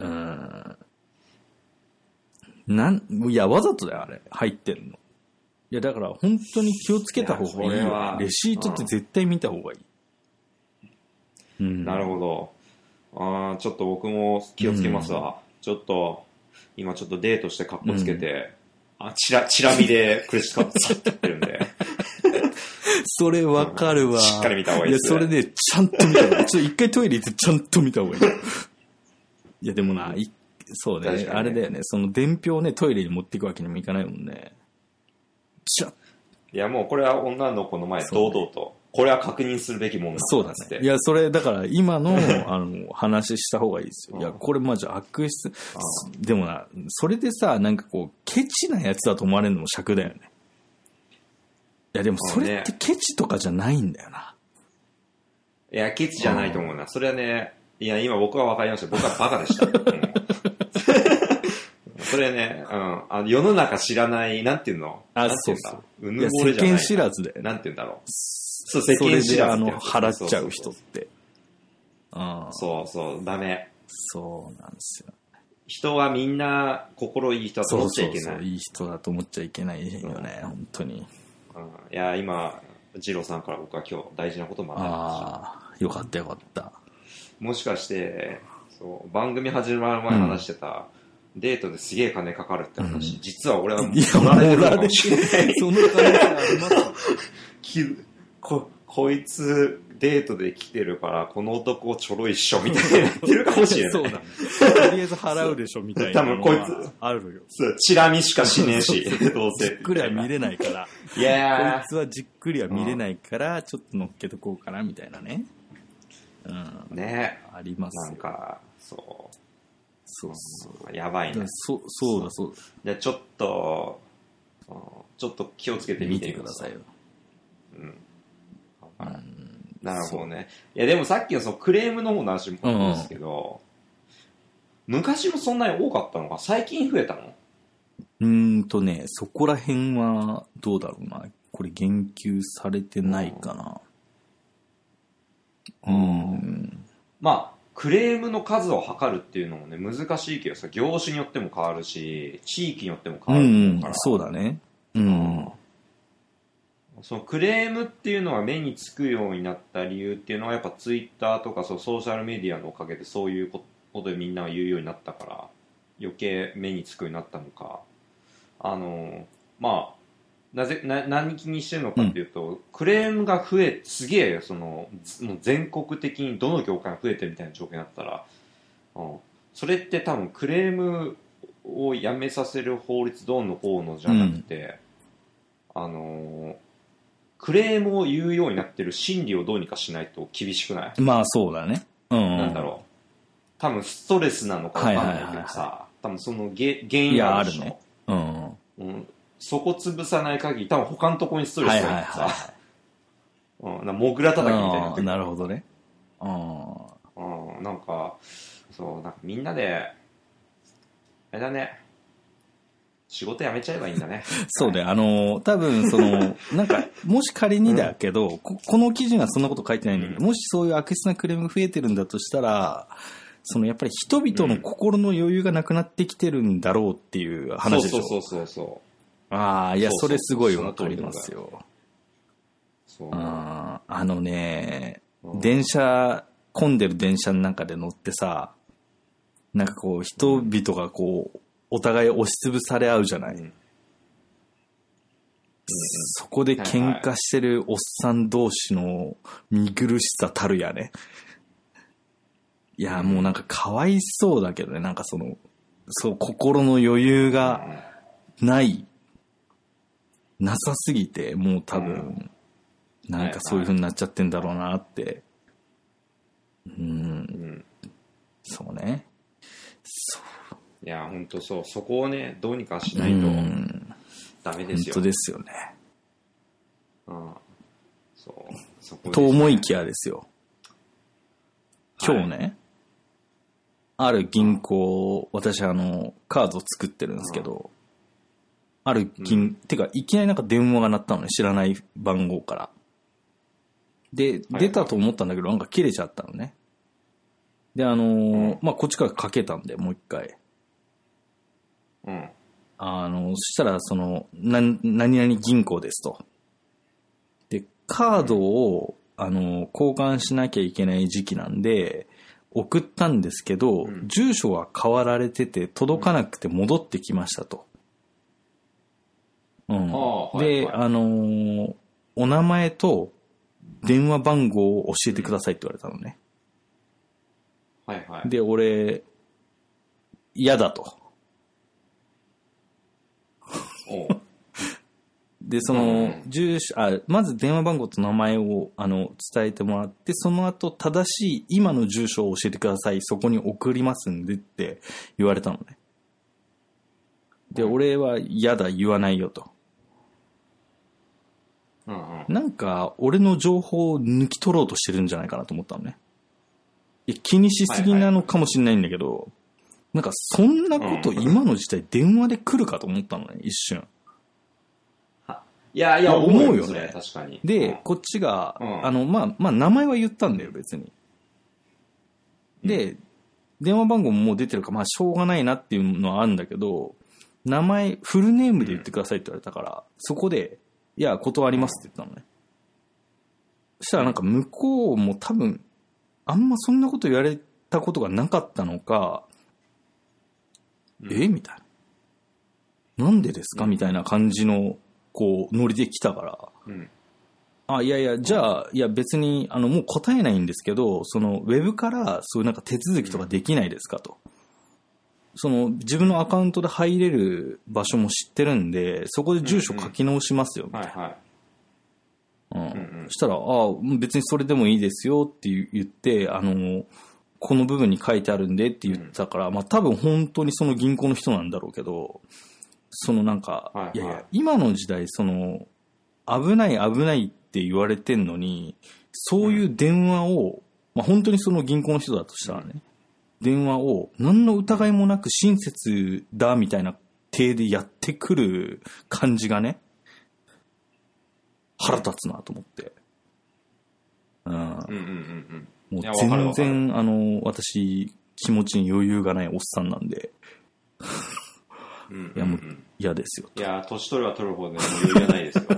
なん、いや、わざとだよ、あれ。入ってんの。いや、だから本当に気をつけた方がいいよ。レシートって絶対見た方がいい。 うん、なるほど。ああ、ちょっと僕も気をつけますわ。うん、ちょっと、今ちょっとデートしてカッコつけて、うん、あ、チラ、チラ見でクレジットカードさってやってるんで。 それわかるわ、うん。 しっかり見た方がいいですね。いや、それで、ちゃんと見た方がいい。ちょっと一回トイレ行ってちゃんと見た方がいい。いや、でもな、いそうね、ね、あれだよね。その伝票をね、トイレに持っていくわけにもいかないもんね。ちゃいや、もうこれは女の子の前、堂々と。これは確認するべきもんだそうだね。いや、それ、だから今の、あの、話した方がいいですよ。いや、これマジ悪質。でもな、それでさ、なんかこう、ケチなやつだと思われるのも尺だよね。いや、でもそれってケチとかじゃないんだよな。 いや、ケチじゃないと思うな。それはね、いや、今僕は分かりました。僕はバカでした。それね、うん、あの世の中知らない、なんていうのあ、そうそう。うぬぼれじゃない。世間知らずで。 なんていうんだろう。そう、世間知らず。 それであの、払っちゃう人って。 そうそう、ダメ。 そうなんですよ。 人はみんな心いい人だと思っちゃいけない。そうそうそう、 いい人だと思っちゃいけないよね、うん、本当に。 うん、いや、今、二郎さんから僕は今日大事なこともありました。 ああ、よかったよかった。 もしかして、そう、番組始まる前話してた、うん、デートですげえ金かかるって話、うん、実は俺は取られてるかもしれない。その可能性ありますここいつデートで来てるからこの男ちょろいっしょみたいになってるかもしれない。 そうだね。とりあえず払うでしょみたいな。 多分こいつあるよ。 そう、チラ見しかしねえし、どうせ。 じっくりは見れないから。 いやこいつはじっくりは見れないから、ちょっと乗っけとこうかなみたいなね。 うん。ねあります。 なんか、そう。 そうそう。 やばいね。 そう、そうだそうだ。 じゃあちょっと、ちょっと気をつけてみてくださいよ。うん。うんなるほどね。いやでもさっきのそのクレームの方の話もあるんですけど、うん、昔もそんなに多かったのか最近増えたの？ うーんとね、そこら辺はどうだろうな。これ言及されてないかな。うん。うん、 まあクレームの数を測るっていうのもね難しいけどさ、業種によっても変わるし、地域によっても変わるから。 うん、そうだね。うん。うんそのクレームっていうのが目につくようになった理由っていうのはやっぱツイッターとかそうソーシャルメディアのおかげでそういうことでみんなが言うようになったから余計目につくようになったのか、あのまあなぜな何気にしてるのかっていうと、うん、クレームが増えすげえそのもう全国的にどの業界が増えてるみたいな状況になったら、うん、それって多分クレームをやめさせる法律どうのこうのじゃなくて、うん、あのクレームを言うようになってる心理をどうにかしないと厳しくない？ まあそうだね。うん、うん。 なんだろう。多分ストレスなのかわかんないけどさ、はいはいはいはい、多分その原因があるでしょ。いや、あるね。うん。うん、そこ潰さない限り、多分他のところにストレスがあるからさ、はいはいはい、うん、なモグラ叩きみたいになってる。 なるほどね。 うん。うん、なんか、そう、なんかみんなで、あれだね。仕事辞めちゃえばいいんだね。 そうで、あの、多分その、なんか、もし仮にだけど、うん、こ, この記事にはそんなこと書いてないんだけど、うん、もしそういう悪質なクレームが増えてるんだとしたら、 そのやっぱり人々の心の余裕がなくなってきてるんだろうっていう話でしょ。 そうそうそうそう。 ああ、いや、それすごいわかりますよ。 そう。 ああのね、電車、混んでる電車の中で乗ってさ、なんかこう、人々がこう、お互い押しつぶされ合うじゃない。うん、そこで喧嘩してるおっさん同士の見苦しさたるやね。いや、もうなんかかわいそうだけどね、なんかその、そう、心の余裕がない、なさすぎて、もう多分、なんかそういう風になっちゃってんだろうなって。うん。そうね。 そう。いや、ほんとそう。そこをね、どうにかしないとダメですよ。 本当ですよね。 うん。そう。そこですね、 と思いきやですよ。今日ね、はい、ある銀行、私あの、カードを作ってるんですけど、ある銀、うん、てかいきなりなんか電話が鳴ったのね、知らない番号から。で、出たと思ったんだけど、なんか切れちゃったのね。で、あのーうん、まあ、こっちからかけたんで、もう一回。 うん。 あの、そしたら、その、な、何々銀行ですと。で、カードを、うん、あの、交換しなきゃいけない時期なんで、送ったんですけど、うん、住所は変わられてて、届かなくて戻ってきましたと。うん。で、はいはい、あのー、お名前と電話番号を教えてくださいって言われたのね。 うん、はいはい。 で、俺、嫌だと。 おで、その、住所、あ、まず電話番号と名前を、あの、伝えてもらって、その後、正しい今の住所を教えてください。そこに送りますんでって言われたのね。で、うん、俺は嫌だ、言わないよと。 うんうん、 なんか、俺の情報を抜き取ろうとしてるんじゃないかなと思ったのね。いや、気にしすぎなのかもしれないんだけど、はいはい、なんか、そんなこと今の時代電話で来るかと思ったのね、一瞬。 いやいや、 思うよね。 確かに。 で、 うん、 こっちが、うん、あの、まあ、まあ、名前は言ったんだよ、別に。で、うん、電話番号ももう出てるから、まあ、しょうがないなっていうのはあるんだけど、名前、フルネームで言ってくださいって言われたから、うん、そこで、いや、断りますって言ったのね。そしたらなんか向こうも多分、あんまそんなこと言われたことがなかったのか、うん、えみたいな。なんでですか、うん、みたいな感じの、こう、ノリで来たから。うん、あ、いやいや、じゃあ、いや別に、あの、もう答えないんですけど、その、ウェブからそういうなんか手続きとかできないですかと。うん、その、自分のアカウントで入れる場所も知ってるんで、そこで住所書き直しますよ、みたいな。はいはい。うん。そしたら、あ別にそれでもいいですよって言って、あの、この部分に書いてあるんでって言ったから、うん、まあ多分本当にその銀行の人なんだろうけど、そのなんか、はいはい、いやいや、今の時代、その、危ない危ないって言われてんのに、そういう電話を、うん、まあ本当にその銀行の人だとしたらね、うん、電話を何の疑いもなく親切だみたいな体でやってくる感じがね、腹立つなと思って。うん。うんうんうんうん、もう全然、あの、私、気持ちに余裕がないおっさんなんで。うんうんうん、いや、もう嫌ですよ。 いや、年取れば取るほどね、もう余裕がないですよ。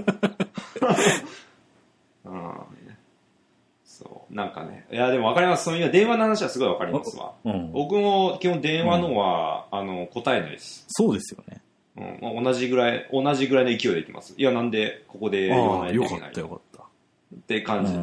うん。そう。なんかね。いや、でも分かります。その今、電話の話はすごい分かりますわ。うん、僕も基本電話のは、うん、あの、答えないです。 そうですよね。 うん、まあ、同じぐらい、同じぐらいの勢いでいきます。いや、なんで、ここで言わないといけない。 よかったよかった。 って感じ。うん。うん、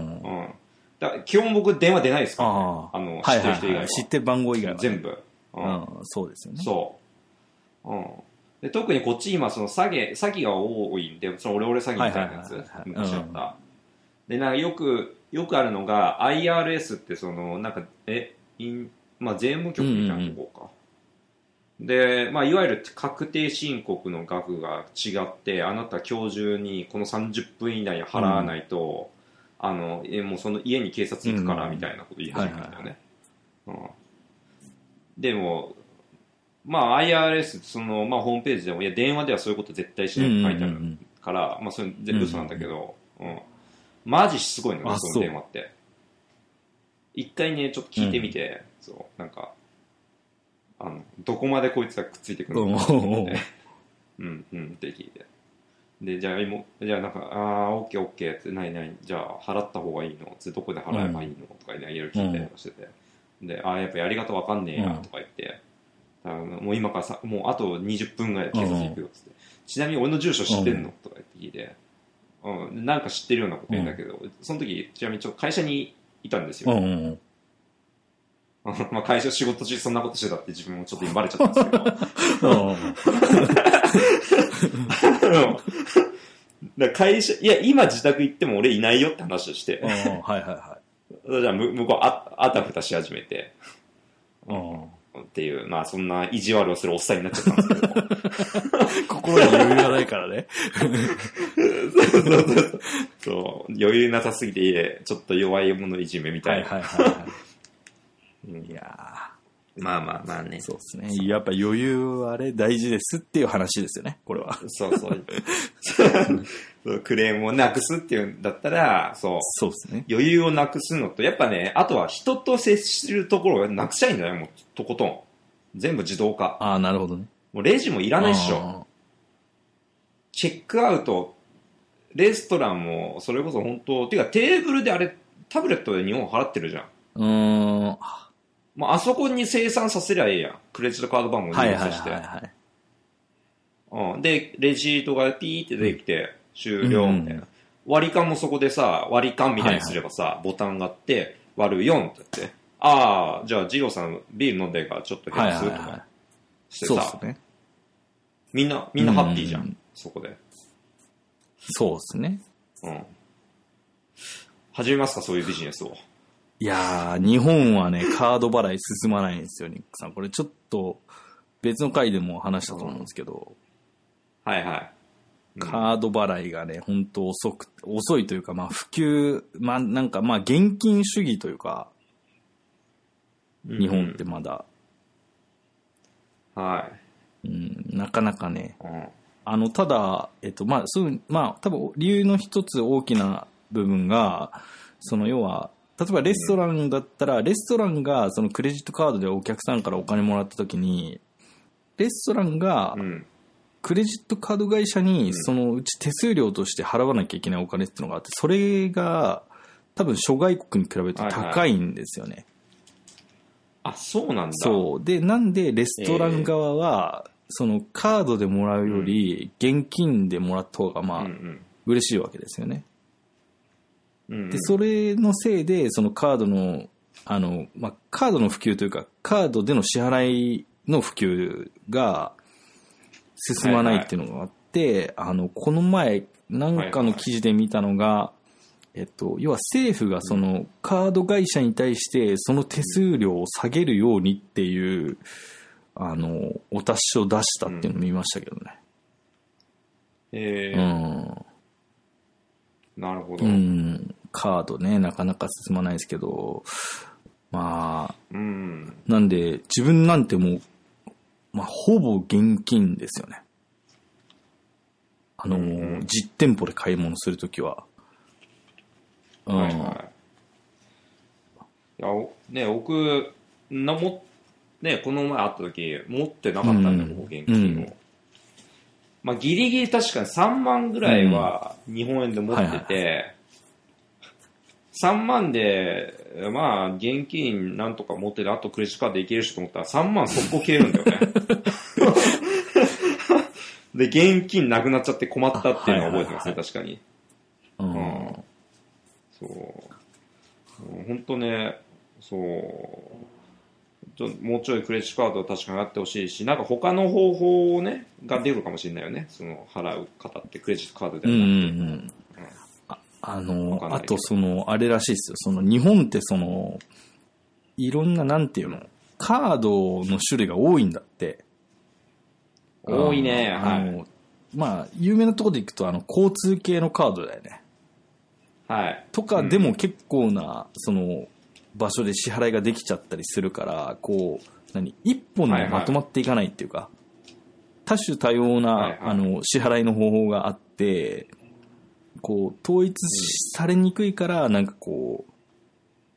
だから基本僕電話出ないですから、ね。あ, あの、知ってる人以外は、はいはいはい。 知ってる番号以外は、ね。 全部。 うん、うん。そうですよね。 そう。うん。で特にこっち今、その詐欺、詐欺が多いんで、そのオレオレ詐欺みたいなやつ、昔あった。で、なんかよく、よくあるのが、アイアールエス ってその、なんか、え、イン、まあ、税務局みたいなとこか。うんうんで、まあ、いわゆる確定申告の額が違って、あなた今日中にこのさんじゅっぷん以内に払わないと、うん、あの、え、もうその家に警察行くからみたいなこと言い始めたんだよね。でも、まあ、アイアールエス、その、まあ、ホームページでも、いや、電話ではそういうこと絶対しないって書いてあるから、うんうんうん、まあ、それ全部嘘なんだけど、うんうん、マジしつこいのね、その電話って。一回ね、ちょっと聞いてみて、うんそうなんかあのどこまでこいつがくっついてくるのかってうんうんって聞いて、でじゃあ今じゃあなんかああオッケーオッケーってないないじゃあ払った方がいいのってどこで払えばいいの、うん、とかいろいろ聞いたりもしてて、うん、でああやっぱやり方わかんねえやとか言って、うん、もう今からさもうあとにじゅっぷんぐらいで警察行くよっつって、うん、ちなみに俺の住所知ってんの、うん、とか言って聞いて、うん、なんか知ってるようなこと言うんだけど、うん、その時ちなみにちょっと会社にいたんですよ、うんうんまあ会社仕事中そんなことしてたって自分もちょっと今バレちゃったんですけどだ会社いや今自宅行っても俺いないよって話をして、はいはいはい、じゃあ向こう あ, あたふたし始めてっていう、まあそんな意地悪をするおっさんになっちゃったんですけど心に余裕がないからねそうそうそうそう余裕なさすぎてちょっと弱い者いじめみたいな、はいはいはいはいいやまあまあまあね。 そうですね。やっぱ余裕あれ大事ですっていう話ですよね、これは。 そうそう。そうクレームをなくすっていうんだったら、そう。 そうですね。 余裕をなくすのと、やっぱね、あとは人と接するところをなくしちゃいいんだよ、もう、とことん。全部自動化。 ああ、なるほどね。 もうレジもいらないっしょ。チェックアウト、レストランも、それこそ本当、てかテーブルであれ、タブレットで日本払ってるじゃん。 うーん。 まあ、あそこに生産させりゃええやん。クレジットカード番号入力して。はいはいはいはい、うん。で、レシートがピーって出てきて、終了みたいな、うん。割り勘もそこでさ、割り勘みたいにすればさ、はいはい、ボタンがあって、割るよんって言って、ああ、じゃあ、ジローさんビール飲んでるからちょっと減らすとかしてさ、はいはいはい、そうですね。みんな、みんなハッピーじゃん、うん、そこで。 そうですね。 うん。始めますか、そういうビジネスを。 いやー、日本はね、カード払い進まないんですよ、ニックさん。これちょっと別の回でも話したと思うんですけど。 うん、はいはい。 うん、カード払いがね、本当遅く、遅いというか、まあ普及、まあなんかまあ現金主義というか、日本ってまだ。 うん、はい。うん、なかなかね、 うん、 あの、ただ、えっと、まあ、そう、まあ、多分理由の一つ大きな部分が、その要は、例えばレストランだったら、レストランがそのクレジットカードでお客さんからお金もらったときに、レストランがクレジットカード会社にそのうち手数料として払わなきゃいけないお金っていうのがあって、それが多分諸外国に比べると高いんですよね。はいはい、 あ、そうなんだ。 そう。で、なんでレストラン側は、そのカードでもらうより現金でもらった方がまあ嬉しいわけですよね。で、それのせいで、そのカードの、あの、まあ、カードの普及というか、カードでの支払いの普及が進まないっていうのがあって、はいはい、あの、この前、なんかの記事で見たのが、はいはい、えっと、要は政府がそのカード会社に対してその手数料を下げるようにっていう、あの、お達しを出したっていうのを見ましたけどね。 えー、うんなるほど。 うん。カードね、なかなか進まないですけど、まあ、 うん、 なんで、自分なんてもう、まあ、ほぼ現金ですよね。あの、うん、実店舗で買い物するときは。 うん。はいはい。いや、ね、僕、なも、ね、この前会ったとき、持ってなかったんだよ、うん、現金を。うんまあ、ギリギリ確かにさんまんぐらいは日本円で持ってて、うんはいはい、さんまんで、まあ、現金なんとか持ってて、あとクレジットカードでいけるしと思ったらさんまん速攻消えるんだよね。で、現金なくなっちゃって困ったっていうのは覚えてますね、はいはいはい、確かに。うん。そう。本当ね、そう。もうちょいクレジットカードを確かにやってほしいし、なんか他の方法をね、が出るかもしれないよね。その払う方ってクレジットカードではなくて。うんうんうん。 あ, あの、あとその、あれらしいですよ。その日本ってその、いろんななんていうの、カードの種類が多いんだって。 多いね。 あの、はい、まあ、有名なところでいくと、あの、交通系のカードだよね。 はい。 とかでも結構な、その、場所で支払いができちゃったりするから、こう、何、一本でまとまっていかないっていうか、はいはい、多種多様な、はいはい、あの、支払いの方法があって、こう、統一されにくいから、なんかこう、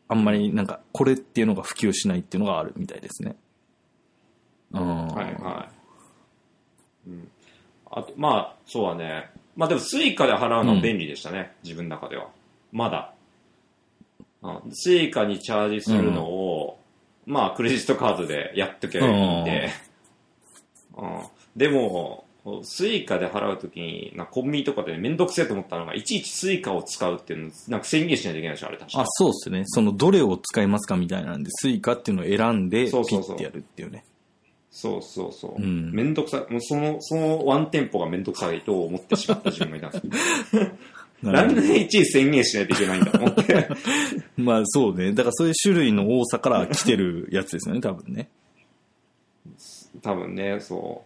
あんまりなんかこれっていうのが普及しないっていうのがあるみたいですね。うん。 はいはい。うん。あと、まあ、そうだね。まあでもスイカで払うのは便利でしたね。うん、自分の中では。まだ。スイカにチャージするのを、うん、まあクレジットカードでやっときゃいいんで、うん、でもスイカで払うときになコンビニとかでめんどくせえと思ったのがいちいちスイカを使うっていうのなんか宣言しないといけないでしょあれ確か。 あ、そうですね。そのどれを使いますかみたいなんでスイカっていうのを選んでピッてやるっていうね。 そうそうそう。 うん、 めんどくさい。もうそのそのワンテンポがめんどくさいと思ってしまった自分がいたんですけど。なんでいちいち宣言しないといけないんだと思って。 まあそうね。だからそういう種類の多さから来てるやつですよね、多分ね。 多分ね、そう。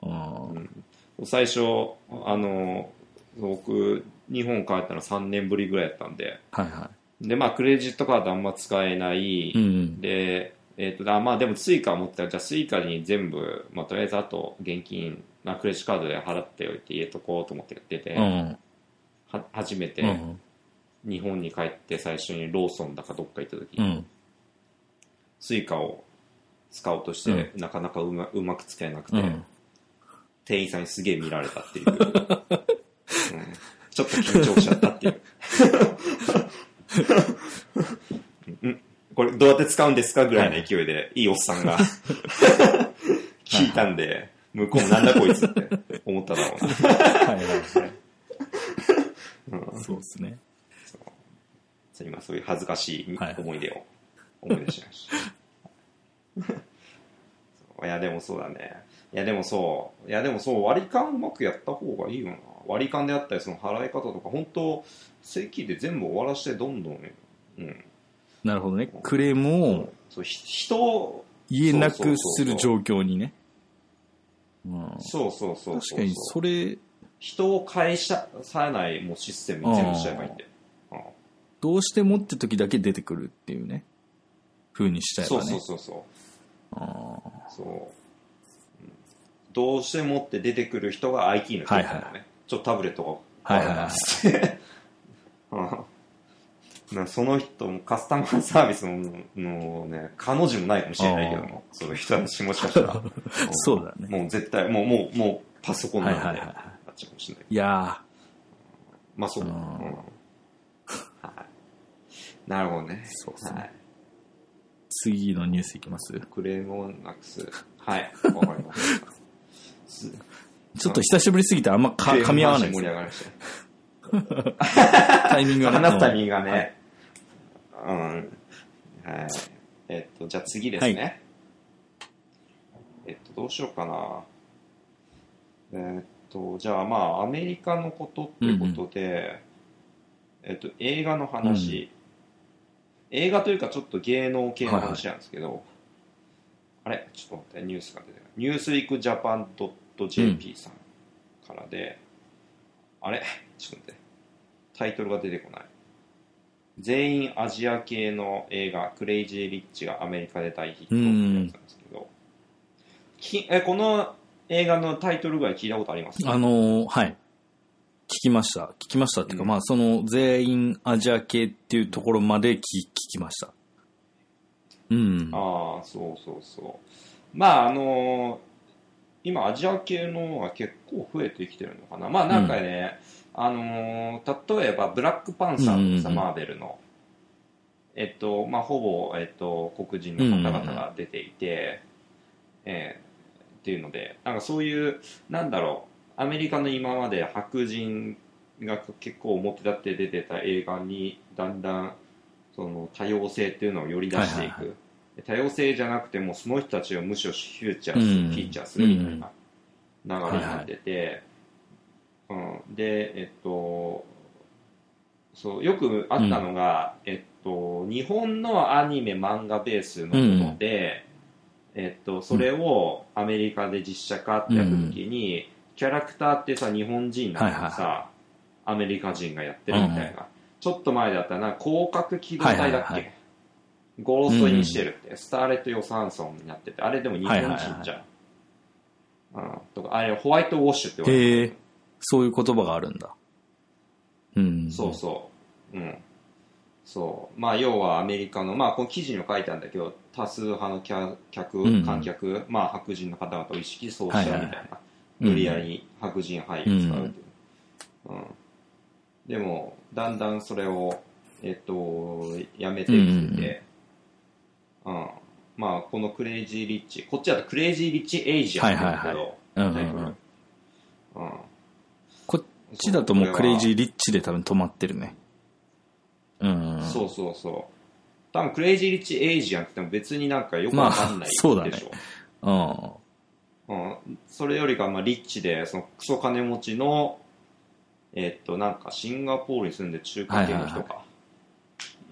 あうん、最初、あの、僕、日本帰ったのさんねんぶりぐらいだったんで。 はいはい。 で、まあクレジットカードあんま使えない。 うん、 で、えっ、ー、と、まあでもスイカを持ってたら、じゃあスイカに全部、まあとりあえずあと現金、まあ、クレジットカードで払っておいて入れとこうと思って出て。 うんは初めて日本に帰って最初にローソンだかどっか行った時に、うん、スイカを使おうとして、うん、なかなかう ま, うまく使えなくて、うん、店員さんにすげえ見られたっていう、うん、ちょっと緊張しちゃったっていううん、これどうやって使うんですかぐらいの勢いで、はい、いいおっさんが聞いたんで、向こうもなんだこいつって思っただろうなはいはいはいうん、そうですね。 そう今そういう恥ずかしい思い出を思い出しました。いやでもそうだね。いやでもそう。いやでもそう割り勘うまくやった方がいいよな。割り勘であったりその払い方とか本当席で全部終わらしてどんどん、うん。 なるほどね。クレームを、うん、 そう人を言えなくする状況にね。 そうそうそうそう。 確かにそれ。 人を返さないもうシステムに全部しちゃえばいいんで、うん、 どうしてもって時だけ出てくるっていうね風にしちゃえばね。 そうそうそうそうあそう、うん、どうしてもって出てくる人が アイティー の人だからね、はいはい、ちょっとタブレットがはいはいはいなその人もカスタマーサービスののね彼女もないかもしれないけどもそういう人たちもしかしたらそうだねもう絶対もうもうもうパソコンなんで、はいはいはいかもしれない。 いやーまあそう、うんはい、なるほどねそうですね、はい、次のニュースいきます。 クレームをなくすはいわかりましたちょっと久しぶりすぎてあんまか噛み合わないです。盛り上がりましたタイミングがね話すタイミングがね、はい、うんはいえっとじゃあ次ですね、はい、えっとどうしようかなえー、っとじゃあまあアメリカのことっていうことで、うんうんえっと、映画の話、うん、映画というかちょっと芸能系の話なんですけど、はいはい、あれちょっと待ってニュースが出てるニュースウィークジャパン .ジェーピー さんからで、うん、あれちょっと待ってタイトルが出てこない全員アジア系の映画クレイジーリッチがアメリカで大ヒットってやつなんですけど、うん、きえこの映画のタイトルぐらい聞いたことありますか？ あのー、はい。聞きました。聞きましたっていうか、うん、まあ、その、全員アジア系っていうところまで聞、聞きました。うん。 ああ、そうそうそう。まあ、あのー、今、アジア系のが結構増えてきてるのかな。まあ、なんかね、うん、あのー、例えば、ブラックパンサーとかさ、マーベルの、えっと、まあ、ほぼ、えっと、黒人の方々が出ていて、うんうん、えーっていうのでなんかそういうなんだろうアメリカの今まで白人が結構表立って出てた映画にだんだんその多様性っていうのを寄り出していく、はいはいはい、多様性じゃなくてもその人たちをむしろフューチャーする、うん、フィーチャーするみたいな流れになってて、はいはいうん、でえっとそうよくあったのが、うん、えっと日本のアニメ漫画ベースのもので、うんえっと、それをアメリカで実写化ってやった時に、うん、キャラクターってさ日本人なのにさ、はいはい、アメリカ人がやってるみたいな、うん、ちょっと前だったらな広角機動隊だっけ、はいはいはい、ゴーストインシェルって、うん、スターレット・ヨハンソンになっててあれでも日本人じゃん、はいはいはいうん、とかあれホワイトウォッシュって言われてる、 そういう言葉があるんだ、うん、 そうそう、うん、 そう。まあ、要はアメリカの、まあ、この記事にも書いてあるんだけど、多数派の客、 うん、 観客、まあ、白人の方々を意識そうしたみたいな。 はいはいはい、 無理やり白人俳優使うっていう。うん。うん、でも、だんだんそれを、えっと、やめてきてて、うん、うん。まあ、このクレイジーリッチ、こっちだとクレイジーリッチエイジアンって言うんだけど、タイトル。うん。 こっちだともうクレイジーリッチで多分止まってるね。うん。 そうそうそう。多分クレイジーリッチエイジアンって言っても別になんかよくわかんないでしょ。まあ、そうだね。うん。うん。それよりか、まあ、リッチで、そのクソ金持ちの、えっと、なんかシンガポールに住んでる中華系の人か。はいはいはい、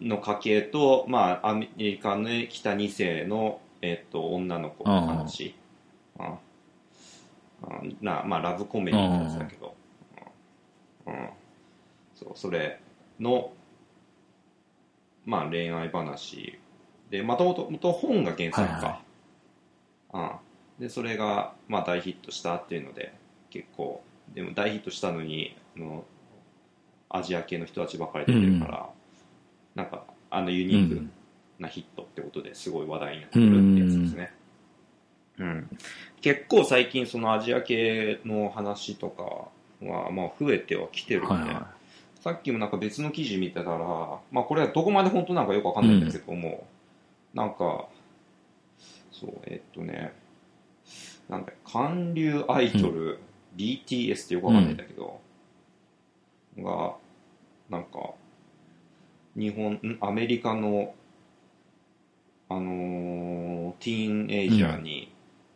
の家系と、まあ、アメリカの来たに世の、えっと、女の子の話。うん。うん、な、まあ、ラブコメディのやつだけど。うん。うん、そう、それの、まあ、恋愛話で、もともともと本が原作か、はいはい、うん、でそれが、まあ、大ヒットしたっていうので結構でも大ヒットしたのにあのアジア系の人たちばかり出てるから、うん、なんかあのユニークなヒットってことですごい話題になってるってやつですね、うんうん、結構最近そのアジア系の話とかは、まあ、増えてはきてるんで、はいはい、さっきもなんか別の記事見てたら、まあこれはどこまで本当なんかよくわかんないんだけども、うん、なんか、そう、えっとね、なんだ、韓流アイドル、うん、ビーティーエス ってよくわかんないんだけど、うん、が、なんか、日本、アメリカの、あのー、ティーンエイジャーに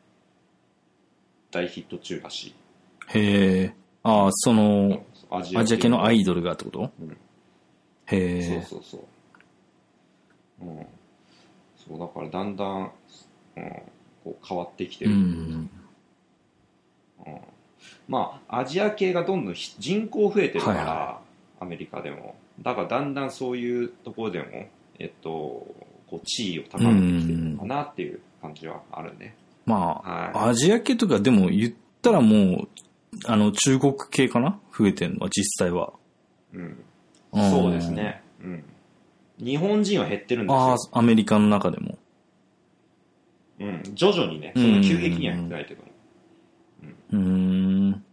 大ヒット中らしい。 へえ。ああ、その、アジア系のアイドルがってこと、うん、へえ。 そうそうそう。うん。そう、だからだんだん、うん、こう変わってきてる。うん。うん、まあ、アジア系がどんどん人口増えてるから、はいはい、アメリカでも。だからだんだんそういうところでも、えっと、こう地位を高めてきてるのかなっていう感じはあるね。 まあ、はい、アジア系とかでも言ったらもう、あの、中国系かな増えてるのは、実際は。 うん。そうですね。うん。日本人は減ってるんですよ。 ああ、アメリカの中でも。 うん。徐々にね、そんな急激には減ってないけど。 うん。うん。 なん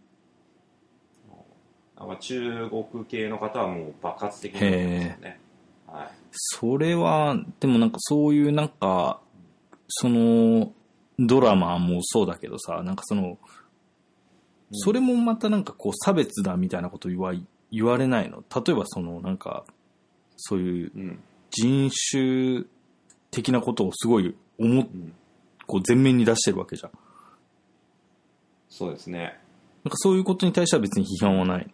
か中国系の方はもう爆発的に減ってますよね。はい。 それは、でもなんかそういうなんか、その、ドラマもそうだけどさ、なんかその、それもまたなんかこう差別だみたいなこと言わ、言われないの？例えばそのなんか、そういう人種的なことをすごい思っ、こう前面に出してるわけじゃん。 そうですね。 なんかそういうことに対しては別に批判はないの？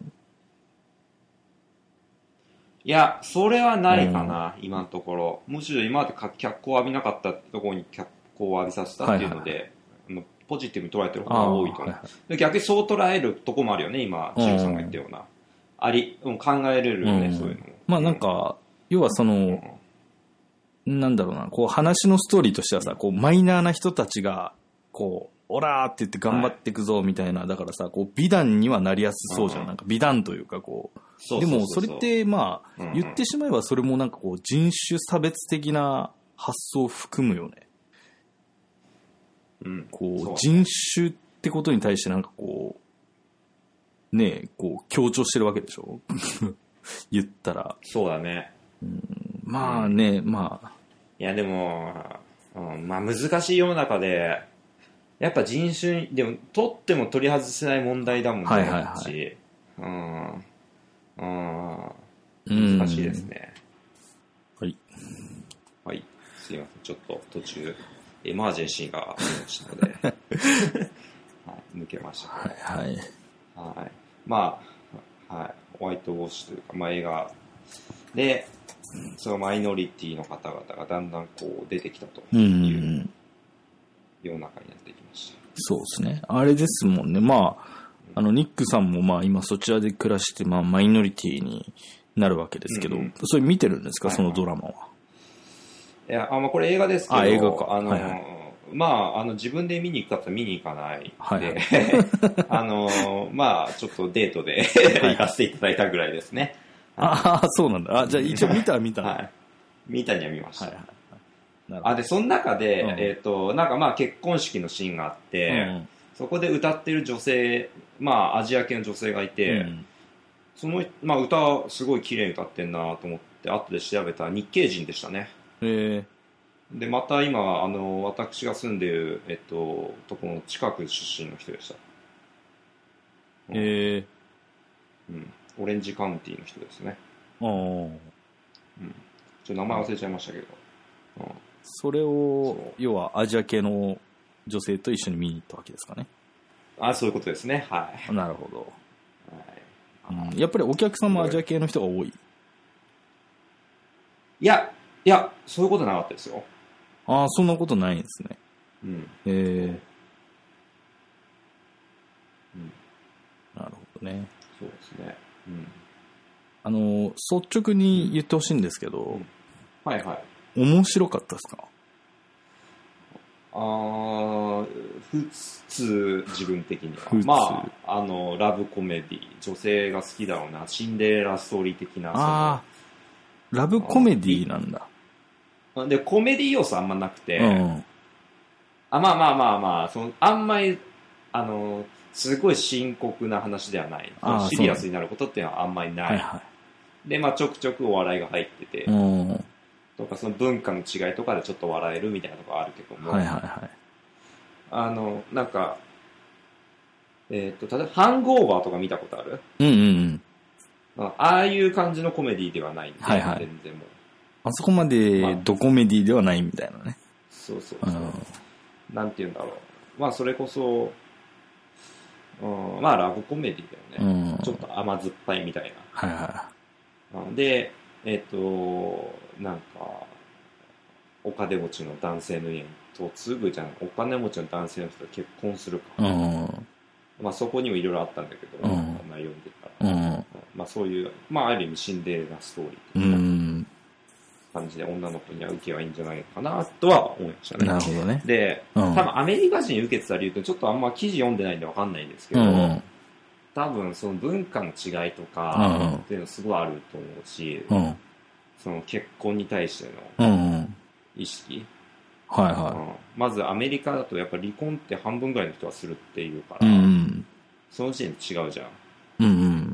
いや、それはないかな、今のところ。むしろ今まで脚光を浴びなかったところに脚光を浴びさせたっていうので、はいはいはい、ポジティブに捉えてる方が多いと思う、はいはい、逆にそう捉えるとこもあるよね、今シュウさんが言ったようなあり、うん、考えれるよね、うん、そういうのも。 まあなんか、要はその、うん、なんだろうな、こう話のストーリーとしてはさ、こうマイナーな人たちがこうオラーって言って頑張っていくぞみたいな、はい、だからさ、こう美談にはなりやすそうじゃん、うん、なんか美談というかこう、そうそうそうそう、でもそれってまあ、うんうん、言ってしまえばそれもなんかこう人種差別的な発想を含むよね。 うん、 こう人種ってことに対してなんかこうねえこう強調してるわけでしょ言ったらそうだね、 うん、まあね、うん、まあいやでも、うん、まあ難しい世の中でやっぱ人種でも取っても取り外せない問題だもんね、はいはいはい、うんうん、難しいですね。 はい。 はい。すいません。ちょっと途中、エマージェンシーがありましたので、はい、抜けました、 ね。はいはい。 はい。まあ、はい。ホワイトウォッシュというか、まあ映画で、そのマイノリティの方々がだんだんこう出てきたという世の中になってきました。 そうですね。あれですもんね。まあ、あのニックさんもまあ今そちらで暮らしてまあマイノリティになるわけですけど、うんうん、それ見てるんですか、はいはい、そのドラマは。 いや、あまあこれ映画ですけど、 あ、映画か。 あの、 はいはい、 まああの自分で見に行くかと見に行かないで、はいはい、あのまあちょっとデートで行かせていただいたぐらいですね。 ああ、そうなんだ。あ、じゃあ一応見たは見た。 はい。見たには見ました。 はいはいはい、 あ、で、その中で、 うん、 えっと、なんかまあ結婚式のシーンがあって、うん、そこで歌ってる女性、まあアジア系の女性がいて、うん、その、まあ歌すごい綺麗に歌ってんなと思って、後で調べたら日系人でしたね。 へえ。で、また今、あの、私が住んでる、えっと、とこの近く出身の人でした。 へえ。 うん。オレンジカウンティの人ですね。 ああ。うん。 ちょっと名前忘れちゃいましたけど。うん、 それを、要はアジア系の女性と一緒に見に行ったわけですかね。 あ、そういうことですね。はい。 なるほど。はい、うん、やっぱりお客さんもアジア系の人が多い？ いや、いや、そういうことなかったですよ。 ああ、そんなことないんですね。 うん。 へえ。うん。なるほどね。 そうですね。うん。 あの、率直に言ってほしいんですけど、うん、 はいはい。 面白かったですか？ あー、普通、自分的には。まあ、あの、ラブコメディ、女性が好きだろうな、シンデレラストーリー的な。 ああ、ラブコメディなんだ。 で、コメディ要素あんまなくて、 うん、 あまあまあまあまあ、そのあんまり、あの、すごい深刻な話ではない。シリアスになることっていうのはあんまりない。はいはい、で、まあちょくちょくお笑いが入ってて、うん、とかその文化の違いとかでちょっと笑えるみたいなところあるけども、はいはいはい、あの、なんか、えっと、例えばハングオーバーとか見たことある？ うんうんうん。ああいう感じのコメディではないんで、はいはい、全然もう。 あそこまでドコメディではないみたいなね。まあ、 そうそうそう。うん、なんて言うんだろう。まあそれこそ、うん、まあラブコメディだよね。うん、ちょっと甘酸っぱいみたいな。はいはい。で、えっと、なんか、お金持ちの男性の家に嫁ぐじゃん。お金持ちの男性の人と結婚するか。うん、まあそこにもいろいろあったんだけど、うん、内容でたら、うん。まあそういう、まあある意味シンデレラストーリーというか、うん感じで女の子には受けはいいんじゃないかなとは思いましたね。 なるほどね。 で、うん、多分アメリカ人受けてた理由ってちょっとあんま記事読んでないんでわかんないんですけど、うん、多分その文化の違いとかっていうのすごいあると思うし、うん、その結婚に対しての意識、うんはいはい、うん、まずアメリカだとやっぱ離婚って半分ぐらいの人はするっていうから、うん、その時点で違うじゃん。うんうん、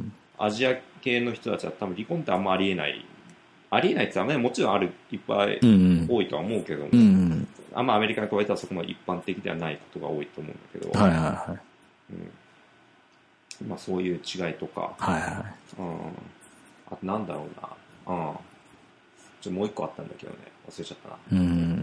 アジア系の人たちは多分離婚ってあんまありえない。ありえないって言ったらね、もちろんある、いっぱい多いとは思うけども、うんうん、あんまアメリカに加えたらそこまで一般的ではないことが多いと思うんだけど、はいはいはいうんまあ、そういう違いとか、はいはいうん、あとなんだろうな、うん、ちょっともう一個あったんだけどね、忘れちゃったな。うん、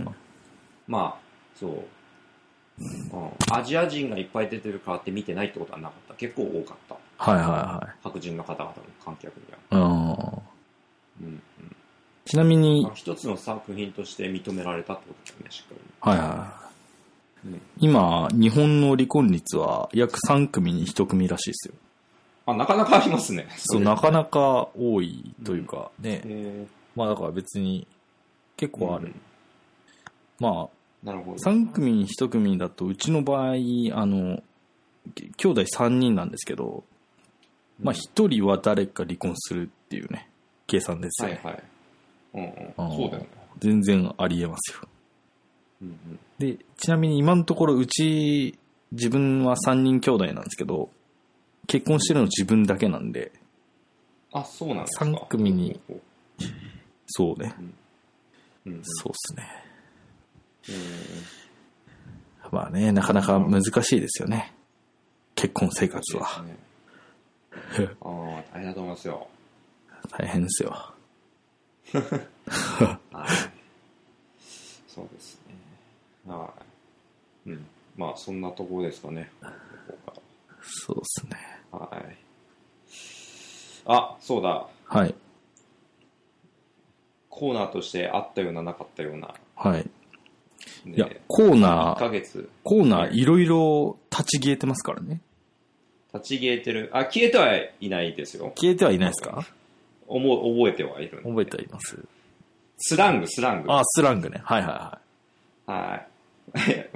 まあ、そう、うん、アジア人がいっぱい出てるからって見てないってことはなかった。結構多かった。はいはいはい。白人の方々の観客には。うんうんちなみに、 一つの作品として認められたってことですね、しっかり。 はいはい、うん。今、日本の離婚率は約さん組にいち組らしいですよ。 あ、なかなかありますね。 そう、なかなか多いというか、ね。うん、まあだから別に結構ある。うん、まあ、なるほど。さん組にいち組だと、うちの場合、あの、兄弟さんにんなんですけど、まあひとりは誰か離婚するっていうね、計算ですよね。はいはい。うんうん、そうだよね。全然ありえますよ、うんうん。で、ちなみに今のところうち自分はさんにん兄弟なんですけど、結婚してるの自分だけなんで。 あ、そうなんですか。 さん組に、そうね。うんうんうん、そうっすね。うんまあね、なかなか難しいですよね。結婚生活は。ね、 ああ、大変だと思いますよ。 大変ですよ。 はい、そうですね。はい。うん。まあそんなところですかね。 そうですね。 はい。あ、そうだ。 はい。 コーナーとしてあったようななかったような。 はい。いやコーナーいっかげつコーナーいろいろ立ち消えてますからね。 立ち消えてる。あ、消えてはいないですよ。 消えてはいないですか？ 覚えてはいる。 覚えてはいます。 スラング、スラング。 あ、スラングね。はいはいはい。はい。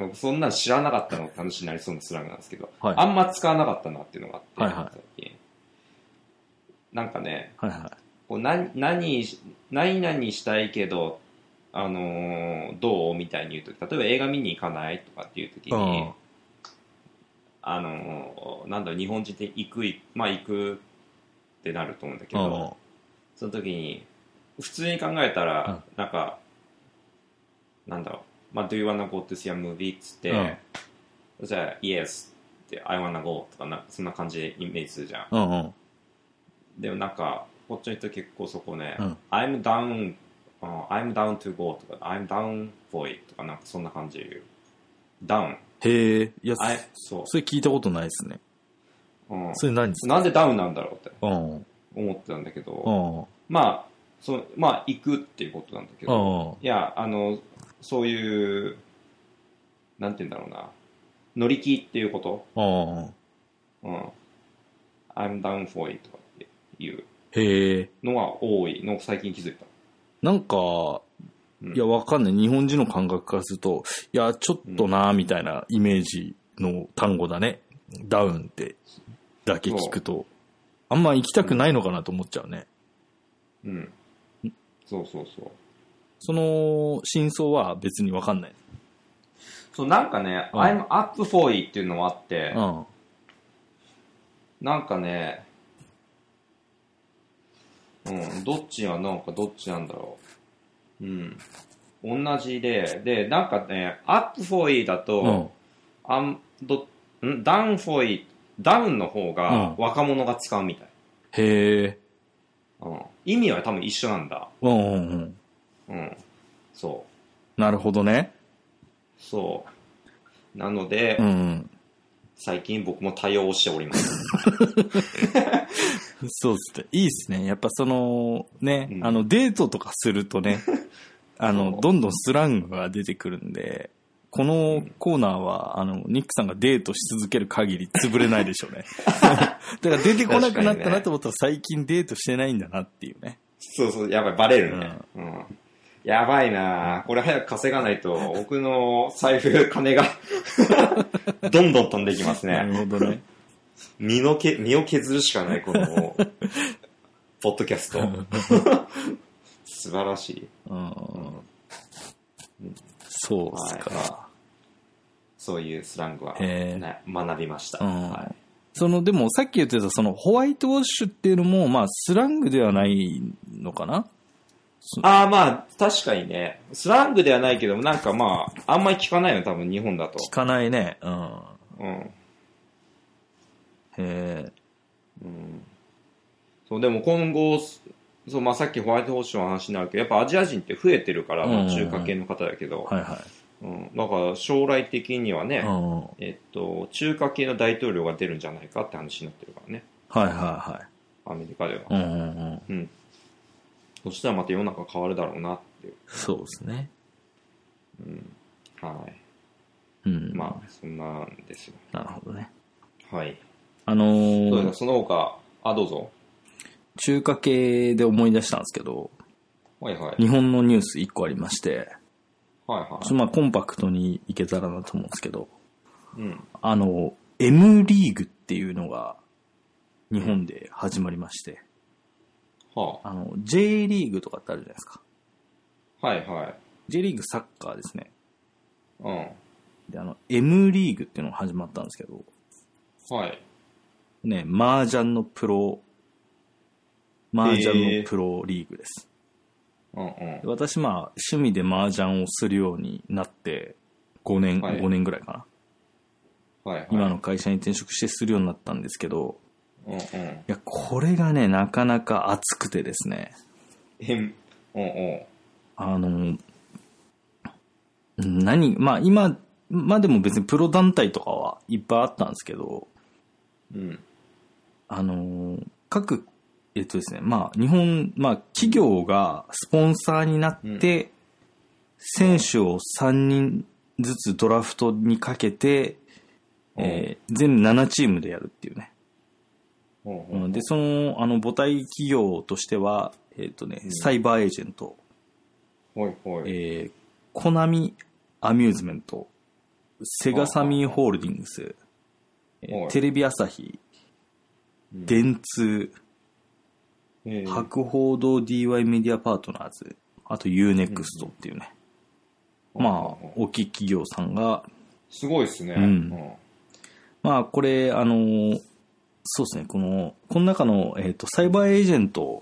そんなん知らなかったの話になりそうなスラングなんですけど、はい、あんま使わなかったなっていうのがあって、はいはい、最近。なんかね、はいはい、 こう何何何々したいけど、あのーどうみたいに言うとき、例えば映画見に行かないとかっていうときに、あのーなんだろう、日本人って行く、まあ行くってなると思うんだけど、その時に普通に考えたら、なんか、なんだろう、まあ Do you wanna go to see a movie? っつって、じゃあ Yes って I wanna go とかな、そんな感じでイメージするじゃん。 うんうん、 でもなんかこっちの人結構そこね、 うん、 I'm down、uh, I'm down to go とか I'm down for it とかなんかそんな感じで言う。ダウン。 へえ、いや、 そう。 それ聞いたことないですね。うん。それ何ですか？ なんでダウンなんだろうってうん、 思ってたんだけど、 うん、 まあ、そまあ行くっていうことなんだけど、いや、あの、そういう、なんて言うんだろうな、乗り気っていうこと。うん。I'm down for it とかっていうのが多いのを最近気づいた。 なんか、うん、いや、わかんない。日本人の感覚からすると、いや、ちょっとなーみたいなイメージの単語だね。うん、ダウンってだけ聞くと、あんま行きたくないのかなと思っちゃうね。 うん。そうそうそう。 その真相は別にわかんない。 そう、なんかね、うん、I'm up for it っていうのもあって、うん、なんかね、うん、どっちがなんかどっちなんだろう。うん。同じで、で、なんかね、up for it だと、うん、あんどん down for it、ダウンの方が若者が使うみたい。 うん、へえ。 うん。意味は多分一緒なんだ。 うんうんうん。 うん。そう。 なるほどね。 そう。なので、うん、最近僕も対応しております。 そうっすね。いいっすね。やっぱその、ね、うん、あの、デートとかするとね、あの、どんどんスラングが出てくるんで、このコーナーは、あの、ニックさんがデートし続ける限り潰れないでしょうね。だから出てこなくなったなと思ったら最近デートしてないんだなっていうね。 そうそう、やばい、バレるね。うん。うん、やばいなこれ早く稼がないと、僕の財布、金が、どんどん飛んでいきますね。 なるほどね。 身のけ、身を削るしかない、この、ポッドキャスト。素晴らしい。うん、 そうっすか、はい。 そういうスラングは、ね、学びました。うん、はい、 その、でもさっき言ってたそのホワイトウォッシュっていうのも、まあスラングではないのかな？ ああ、まあ確かにね。スラングではないけども、なんかまあ、あんまり聞かないよ、多分日本だと。 聞かないね。うん。うん。 へえ。うん。そう、でも今後、そう、まあさっきホワイトウォッシュの話になるけど、やっぱアジア人って増えてるから、うんうんうん、中華系の方だけど、はいはい。うん、だから将来的にはね、うんうん、えっと、中華系の大統領が出るんじゃないかって話になってるからね。 はいはいはい。 アメリカでは。 うんうんうん。うん。 そしたらまた世の中変わるだろうなっていう。 そうですね。 うん。はい。 うん。 まあ、そんなんですよ。 なるほどね。 はい。 あのー、 そうですね、その他、あ、どうぞ。 中華系で思い出したんですけど、 はいはい。 日本のニュースいっこありまして、 はいはい。 ちょっとまあコンパクトにいけたらなと思うんですけど、 うん。 あの、M リーグっていうのが日本で始まりまして、 はあ、あの、J リーグとかってあるじゃないですか。 はいはい。 J リーグサッカーですね。 うん。 で、あの、M リーグっていうのが始まったんですけど、 はい。 ね、麻雀のプロ、麻雀のプロリーグです。 うんうん、 私、まあ、趣味で麻雀をするようになってごねん、はい、ごねんぐらいかな。はいはい、今の会社に転職してするようになったんですけど、 うんうん、いや、これがね、なかなか熱くてですね。 え、うんうん、 あの、何、まあ今、まあでも別にプロ団体とかはいっぱいあったんですけど、 うん、 あの、各、えっとですね、まあ日本、まあ企業がスポンサーになって、うん、選手をさんにんずつドラフトにかけて、うん、えー、全部ななチームでやるっていうね。うん、で、その、あの、母体企業としては、えっとね、うん、サイバーエージェント、 はいはい、 えー、コナミアミューズメント、セガサミーホールディングス、えー、テレビ朝日、うん、電通、 えー、 博報堂 ディーワイ メディアパートナーズ、あと ユーネクスト っていうね、うん、まあ大きい企業さんがすごいですね、 うんうん、まあこれあのそうですね、このこの中の、えーと、サイバーエージェント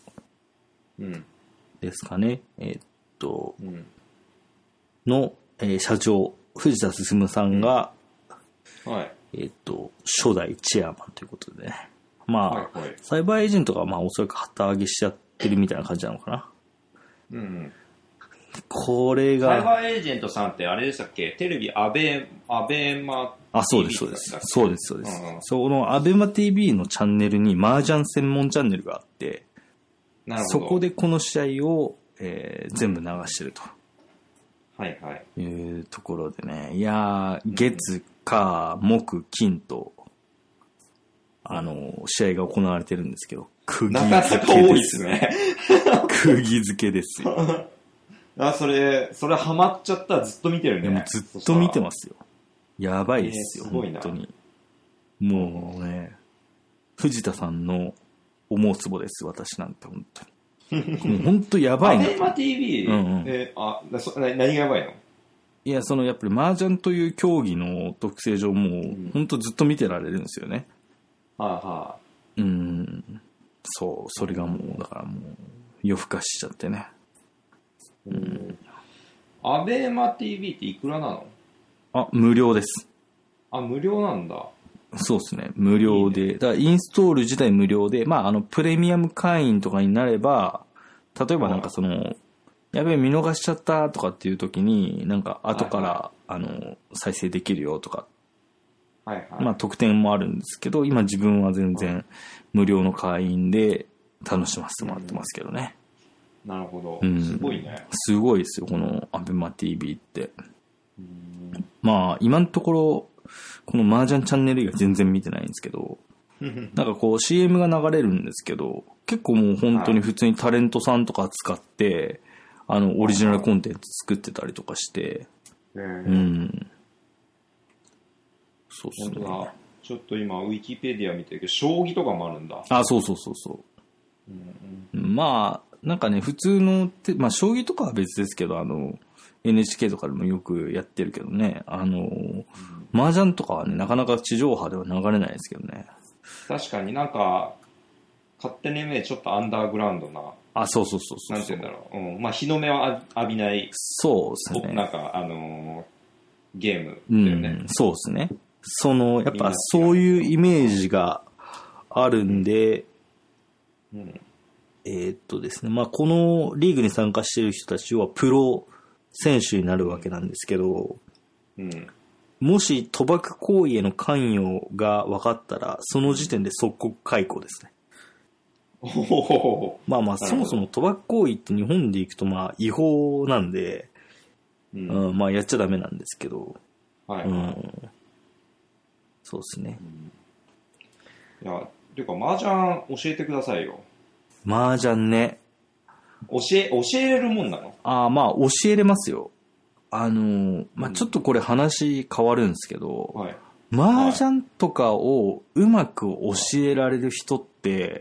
ですかね、うん、えっと、うん、の、えー、社長藤田進さんが、 うん、はい、 えっと初代チェアマンということでね、まあ、 はいはい、 サイバーエージェントがまあおそらく旗揚げしちゃってるみたいな感じなのかな。 うん、うん。 これがサイバーエージェントさんってあれでしたっけ？テレビアベアベマあ、そうですそうですそうですそうです。うんうん、そのアベマ ティーブイ のチャンネルに麻雀専門チャンネルがあって、 なるほど、 そこでこの試合を、えー、全部流してると。 はいはい。 いうところでね、いやー月火木金と。あの、試合が行われてるんですけど、釘付けです。 なかなか多いですね。 釘付けですよ。 あ、それ、それハマっちゃったらずっと見てるね。 もずっと見てますよ。やばいですよ、 えー、すごいな本当に。もうね、藤田さんの思うツボです、私なんて本当に。もう本当やばいな。 アベマ ティーブイ、うんうん、えー、あ、そ何がやばいの？ いや、そのやっぱり麻雀という競技の特性上、もう本当ずっと見てられるんですよね。 はあはあ、 うん、そう、それがもうだからもう夜更かしちゃってね。 うん。アベマ ティーブイ っていくらなの？ あ、無料です。 あ、無料なんだ。 そうですね、無料で、いいね。だからインストール自体無料で、まああのプレミアム会員とかになれば、例えばなんかそのやべえ見逃しちゃったとかっていう時になんか後から、はいはい、あの再生できるよとか。 はいはい、 まあ特典もあるんですけど、今自分は全然無料の会員で楽しませてもらってますけどね。 うん、なるほど、 うん。 すごいね。 すごいですよ、このアベマ ティーブイ って。うん、まあ今のところ、この麻雀チャンネル以外全然見てないんですけど、なんかこう シーエム が流れるんですけど、結構もう本当に普通にタレントさんとか使って、あのオリジナルコンテンツ作ってたりとかして、うん。そうっすね。 本当だ。ちょっと今ウィキペディア見てるけど将棋とかもあるんだ。 あ、そうそうそうそう、うんうん、まあなんかね普通のまあ将棋とかは別ですけど、あの エヌエイチケー とかでもよくやってるけどね、あの、うん、麻雀とかはねなかなか地上波では流れないですけどね。 確かになんか勝手にねちょっとアンダーグラウンドな。 あ、そうそうそうそう。 なんて言うんだろう。うん、まあ日の目は浴びない。 そうですね。 なんかあのー、ゲームだよね。 うん、そうですね。そのやっぱそういうイメージがあるんで、うん、えー、っとですね、まあこのリーグに参加している人たちはプロ選手になるわけなんですけど、うん、もし賭博行為への関与が分かったらその時点で即刻解雇ですね。まあまあそもそも賭博行為って日本でいくとまあ違法なんで、うんうん、まあやっちゃダメなんですけど、はいはい、うん、そうですね。 うん、いや、ていうか麻雀教えてくださいよ。 麻雀ね。 教え教えれるもんなの？ ああ、まあ教えれますよ。あのー、まあちょっとこれ話変わるんですけど、うん、はい、麻雀とかをうまく教えられる人って、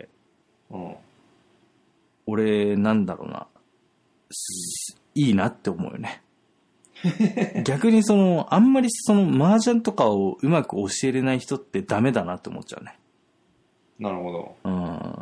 うん、俺なんだろうな、いいなって思うよね。逆にそのあんまりその麻雀とかをうまく教えれない人ってダメだなって思っちゃうね。 なるほど。 うん、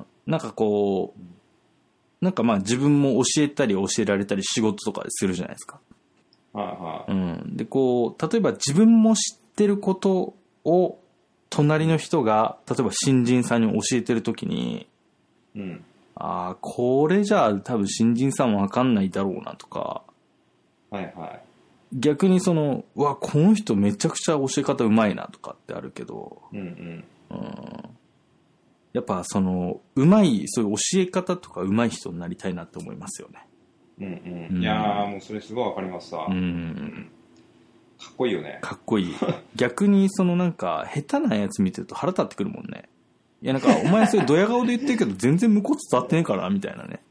なんかこうなんかまあ自分も教えたり教えられたり仕事とかでするじゃないですか。 はいはい。 うん、でこう例えば自分も知ってることを隣の人が例えば新人さんに教えてるときに、うん、ああこれじゃあ多分新人さんわかんないだろうなとか、 はいはい。 逆にそのうわこの人めちゃくちゃ教え方うまいなとかってあるけど、うんうんうん、やっぱそのうまいそういう教え方とかうまい人になりたいなって思いますよね。 うんうん、うん、いやーもうそれすごいわかりますさ、うんうん、かっこいいよね。 かっこいい。逆にそのなんか下手なやつ見てると腹立ってくるもんね。いやなんかお前それドヤ顔で言ってるけど全然向こう伝わってねえからみたいなね。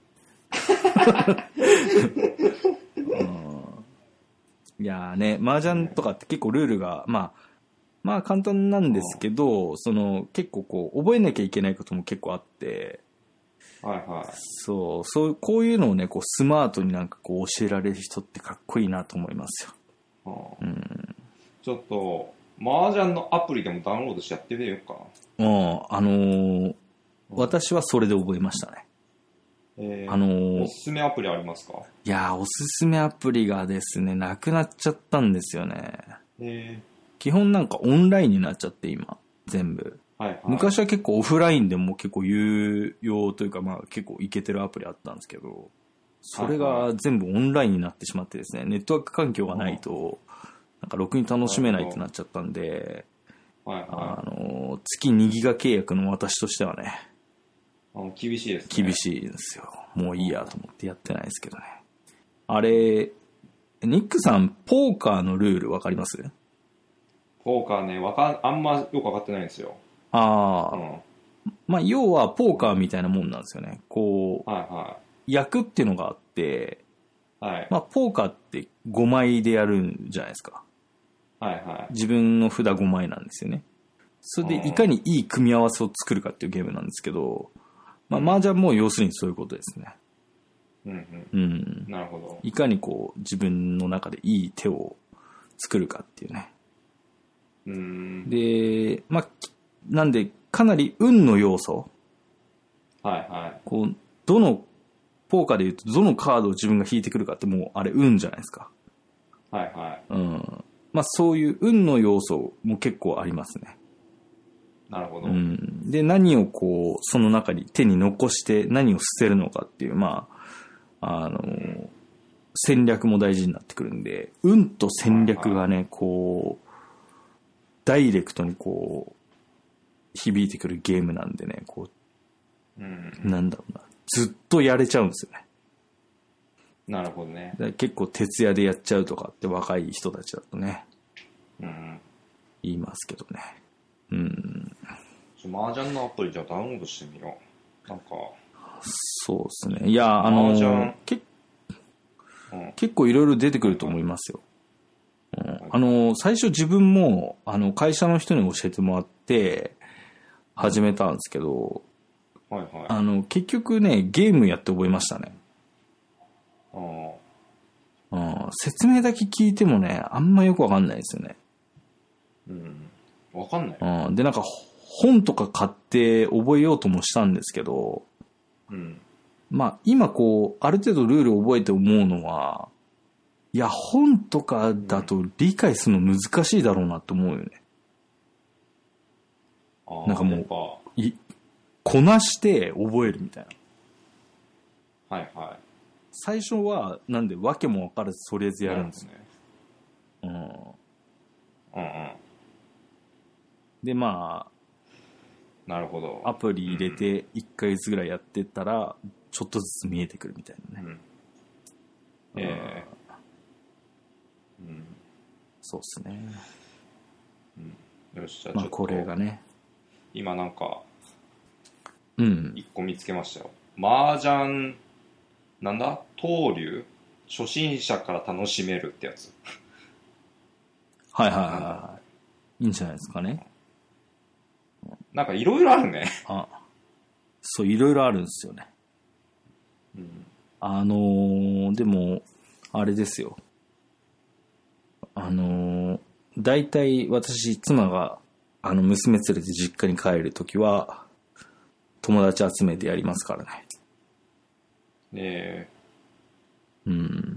いやーね、麻雀とかって結構ルールがまあまあ簡単なんですけど、その結構こう覚えなきゃいけないことも結構あって、 はいはい。 そう、そう、こういうのをね、こう、スマートになんかこう、教えられる人ってかっこいいなと思いますよ。 はあ、 うん。 ちょっと、麻雀のアプリでもダウンロードしてやってみようかな。 うん、あのー、私はそれで覚えましたね。 えー、 あのー、 おすすめアプリありますか？ いやー、おすすめアプリがですね、なくなっちゃったんですよね。 えー、 基本なんかオンラインになっちゃって今、全部。 はいはい、 昔は結構オフラインでも結構有用というか、まあ結構イケてるアプリあったんですけど、それが全部オンラインになってしまってですね、ネットワーク環境がないと、なんかろくに楽しめないってなっちゃったんで、 はいはい、 あの、月にギガ契約の私としてはね、 あ厳しいですね。 厳しいんですよ。もういいやと思ってやってないですけどね。あれ、ニックさん、ポーカーのルールわかります？ ポーカーね、わかん、あんまよくわかってないんですよ。 ああ、 うん、 まあ要はポーカーみたいなもんなんですよね。こう、 はいは役っていうのがあって、 い。はい。 まあポーカーってごまいでやるんじゃないですか。 はいはい。 自分の札ごまいなんですよね。それでいかにいい組み合わせを作るかっていうゲームなんですけど、まあ麻雀も要するにそういうことですね。 うんうん。 うん。なるほど。 いかにこう自分の中でいい手を作るかっていうね。 うーん。 で、まあ、なんでかなり運の要素。 はいはい。 こう、どの、ポーカーで言うとどのカードを自分が引いてくるかってもうあれ運じゃないですか。 はいはい。 うん。まあそういう運の要素も結構ありますね。 なるほど。 うん。で、何をこう、その中に手に残して何を捨てるのかっていう、まあ、あの、戦略も大事になってくるんで、運と戦略がね、こう、ダイレクトにこう、響いてくるゲームなんでね、こう、うん、なんだろうな、ずっとやれちゃうんですよね。 なるほどね。 結構徹夜でやっちゃうとかって若い人たちだとね、 うん、 言いますけどね。うん。 麻雀のアプリじゃダウンロードしてみよう。なんか。 そうですね。いや、あのー、け、うん、結構いろいろ出てくると思いますよ。うん、あのー、最初自分も、あの、会社の人に教えてもらって、始めたんですけど、 はいはい。 あの、結局ね、ゲームやって覚えましたね。 ああ。 うん、説明だけ聞いてもね、あんまよくわかんないですよね。 うん。わかんない。 うん。で、なんか、本とか買って覚えようともしたんですけど、 うん。 まあ、今こう、ある程度ルールを覚えて思うのは、いや、本とかだと理解するの難しいだろうなと思うよね。 ああ。 なんかもう、い、こなして覚えるみたいな。はいはい。 最初は、なんで、わけも分からず、とりあえずやるんですね。うん。うんうん。で、まあ、 なるほど。 アプリ入れて、いっかげつぐらいやってったら、ちょっとずつ見えてくるみたいなね。うん、 ええー。うん。 そうっすね。 うん。よし、じゃあちょっと。まあ、 これがね。 今なんか、 うん。 一個見つけましたよ。麻雀、なんだ登竜初心者から楽しめるってやつ。 はいはいはい。いいんじゃないですかね。 なんかいろいろあるね。 あ、そう、いろいろあるんですよね。うん、あのー、でも、あれですよ。あのー、大体私、妻が、あの、娘連れて実家に帰るときは、友達集めてやりますからね。 ねえ。 うん、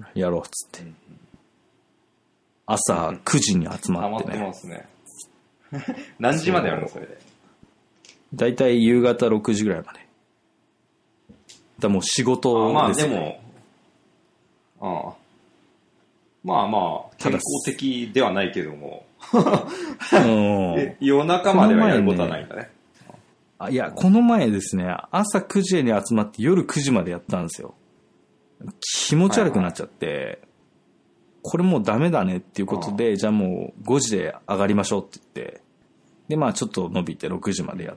やろうっつって。うん、朝くじに集まってね。 溜まってますね。何時までやるのそれで。 だいたい夕方ろくじぐらいまで。だもう仕事ですね。 あまあでも、ああ。まあまあ、健康的ではないけども。夜中まではやることはないんだね。 あ、いや、この前ですね、朝くじに集まって夜くじまでやったんですよ。気持ち悪くなっちゃって、はいはい、これもうダメだねっていうことで、じゃあもうごじで上がりましょうって言って、で、まあちょっと伸びてろくじまでやって、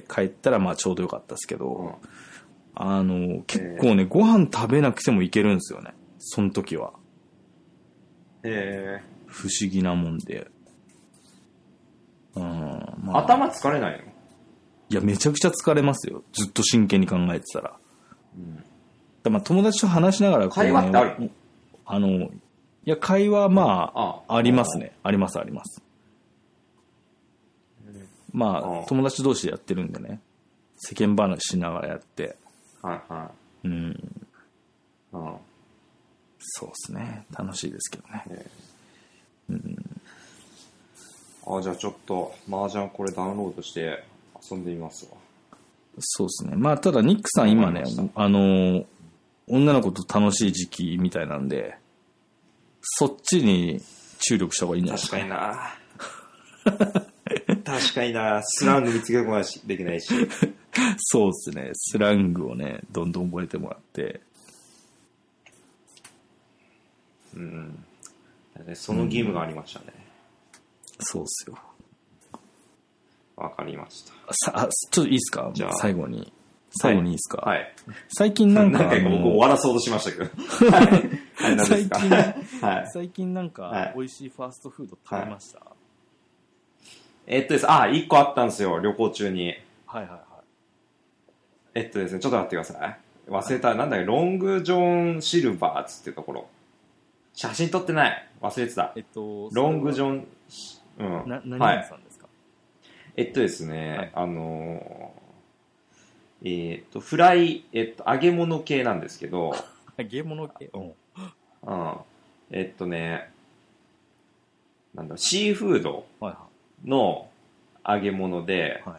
帰ったらまあちょうどよかったですけど、あの、結構ね、ご飯食べなくてもいけるんですよね。その時は。 へー。 不思議なもんで。 うん、まあ、頭疲れないの？ いや、めちゃくちゃ疲れますよ。ずっと真剣に考えてたら。 うん、 だまあ友達と話しながらこう、ね、 会話ってある？ あの、いや、会話まあ、あ, あ, ありますね。あります、あります。まあ、友達同士でやってるんでね。世間話しながらやって。 はいはい。 うん。 うん。 そうですね。楽しいですけどね。えー、うん。あ、じゃあちょっと、麻雀これダウンロードして遊んでみますわ。 そうですね。まあ、ただ、ニックさん今ね、あの、女の子と楽しい時期みたいなんで、そっちに注力した方がいいんじゃないですか。 確かにな。確かにな。スラング見つけることはできないし。 そうですね。スラングをね、どんどん覚えてもらって。 うん。その義務がありましたね。 うん、そうっすよ。 わかりました。 さあ、ちょっといいですか？じゃあ最後に。最後にいいですか？ はい。はい、 最近なんか。 何回か僕終わらそうとしましたけど。はい。 最近、 はい、 最近なんか美味しいファーストフード食べました？はい、 えっとです、あ、一個あったんですよ、旅行中に。 はいはいはい。 えっとですね、ちょっと待ってください。忘れた、はい、なんだっけ、ロングジョンシルバーズっていうところ。写真撮ってない。忘れてた。 えっと、 ロングジョン、うん。 な、何屋さんですか？はい、 えっとですね、はい、あのー、えー、っと、フライ、えっと、揚げ物系なんですけど。 揚げ物系？うん。 うん。えっとね、なんだろう、シーフードの揚げ物で。 はい。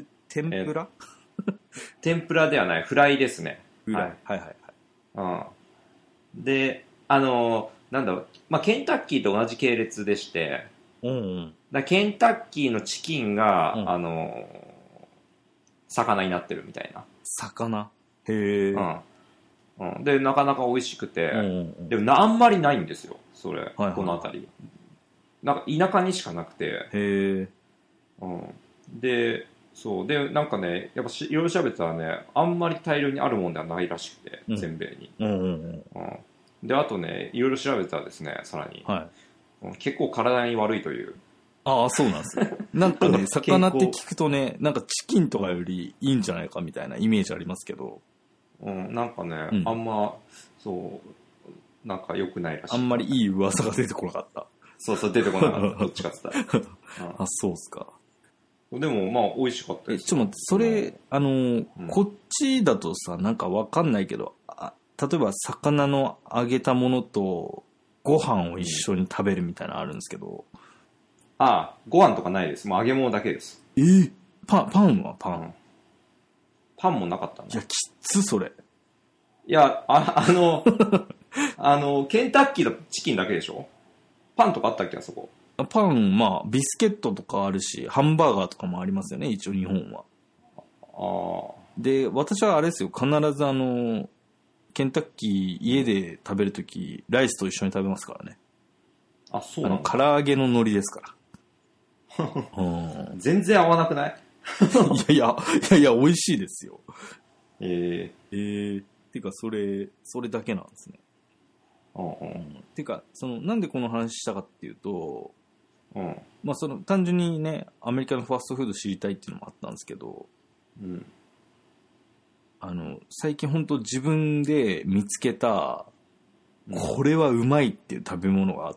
天ぷら？ 天ぷらではない、フライですね。 フライ。はいはいはい。 うん。で、あのー、なんだろう、まあ、ケンタッキーと同じ系列でして、 うんうん、 だケンタッキーのチキンが、うん、あのー、魚になってるみたいな。 魚？へえ、 うんうん。で、なかなか美味しくて、 うんうんうん、 でもあんまりないんですよ、それ、はいはいはい、この辺り。なんか田舎にしかなくて、 へえ、 うん。で、そう。で、なんかね、やっぱいろいろ調べてたらね、あんまり大量にあるもんではないらしくて、うん、全米に、 うんうんうんうん。で、あとね、いろいろ調べてたらですね、さらに、 はい、 結構体に悪いという。 ああ、そうなんですよ。なんかね、魚って聞くとね、なんかチキンとかよりいいんじゃないかみたいなイメージありますけど。 うん、なんかね、うん、あんま、そう、なんか良くないらしい。 あんまりいい噂が出てこなかった。 そうそう、出てこなかった。どっちかって言ったら。 うん、あ、そうっすか。 でも、まあ、美味しかったです。 え、ちょっと待って、それ、あの、うん、こっちだとさ、なんかわかんないけど、あ、例えば魚の揚げたものとご飯を一緒に食べるみたいなのあるんですけど。 うん、ああ、ご飯とかないです。もう揚げ物だけです。 えー、パン、パンはパン、うん、 パンもなかったの？ いや、きつ、それ。 いや、あ、あの、あの、ケンタッキーのチキンだけでしょ？パンとかあったっけ、あそこ。 パン、まあ、ビスケットとかあるし、ハンバーガーとかもありますよね、一応日本は。 ああ。 で、私はあれですよ、必ずあの、ケンタッキー家で食べるとき、ライスと一緒に食べますからね。 あ、そうなの？ 唐揚げの海苔ですから。 うん、全然合わなくない？ いやいや、いやいや、美味しいですよ。 えー、えー、てか、それ、それだけなんですね。 うんうん。 うん、てか、その、なんでこの話したかっていうと、 うん、 まあその単純にねアメリカのファーストフード知りたいっていうのもあったんですけど、 うん、 あの最近本当自分で見つけた、うん、これはうまいっていう食べ物があって、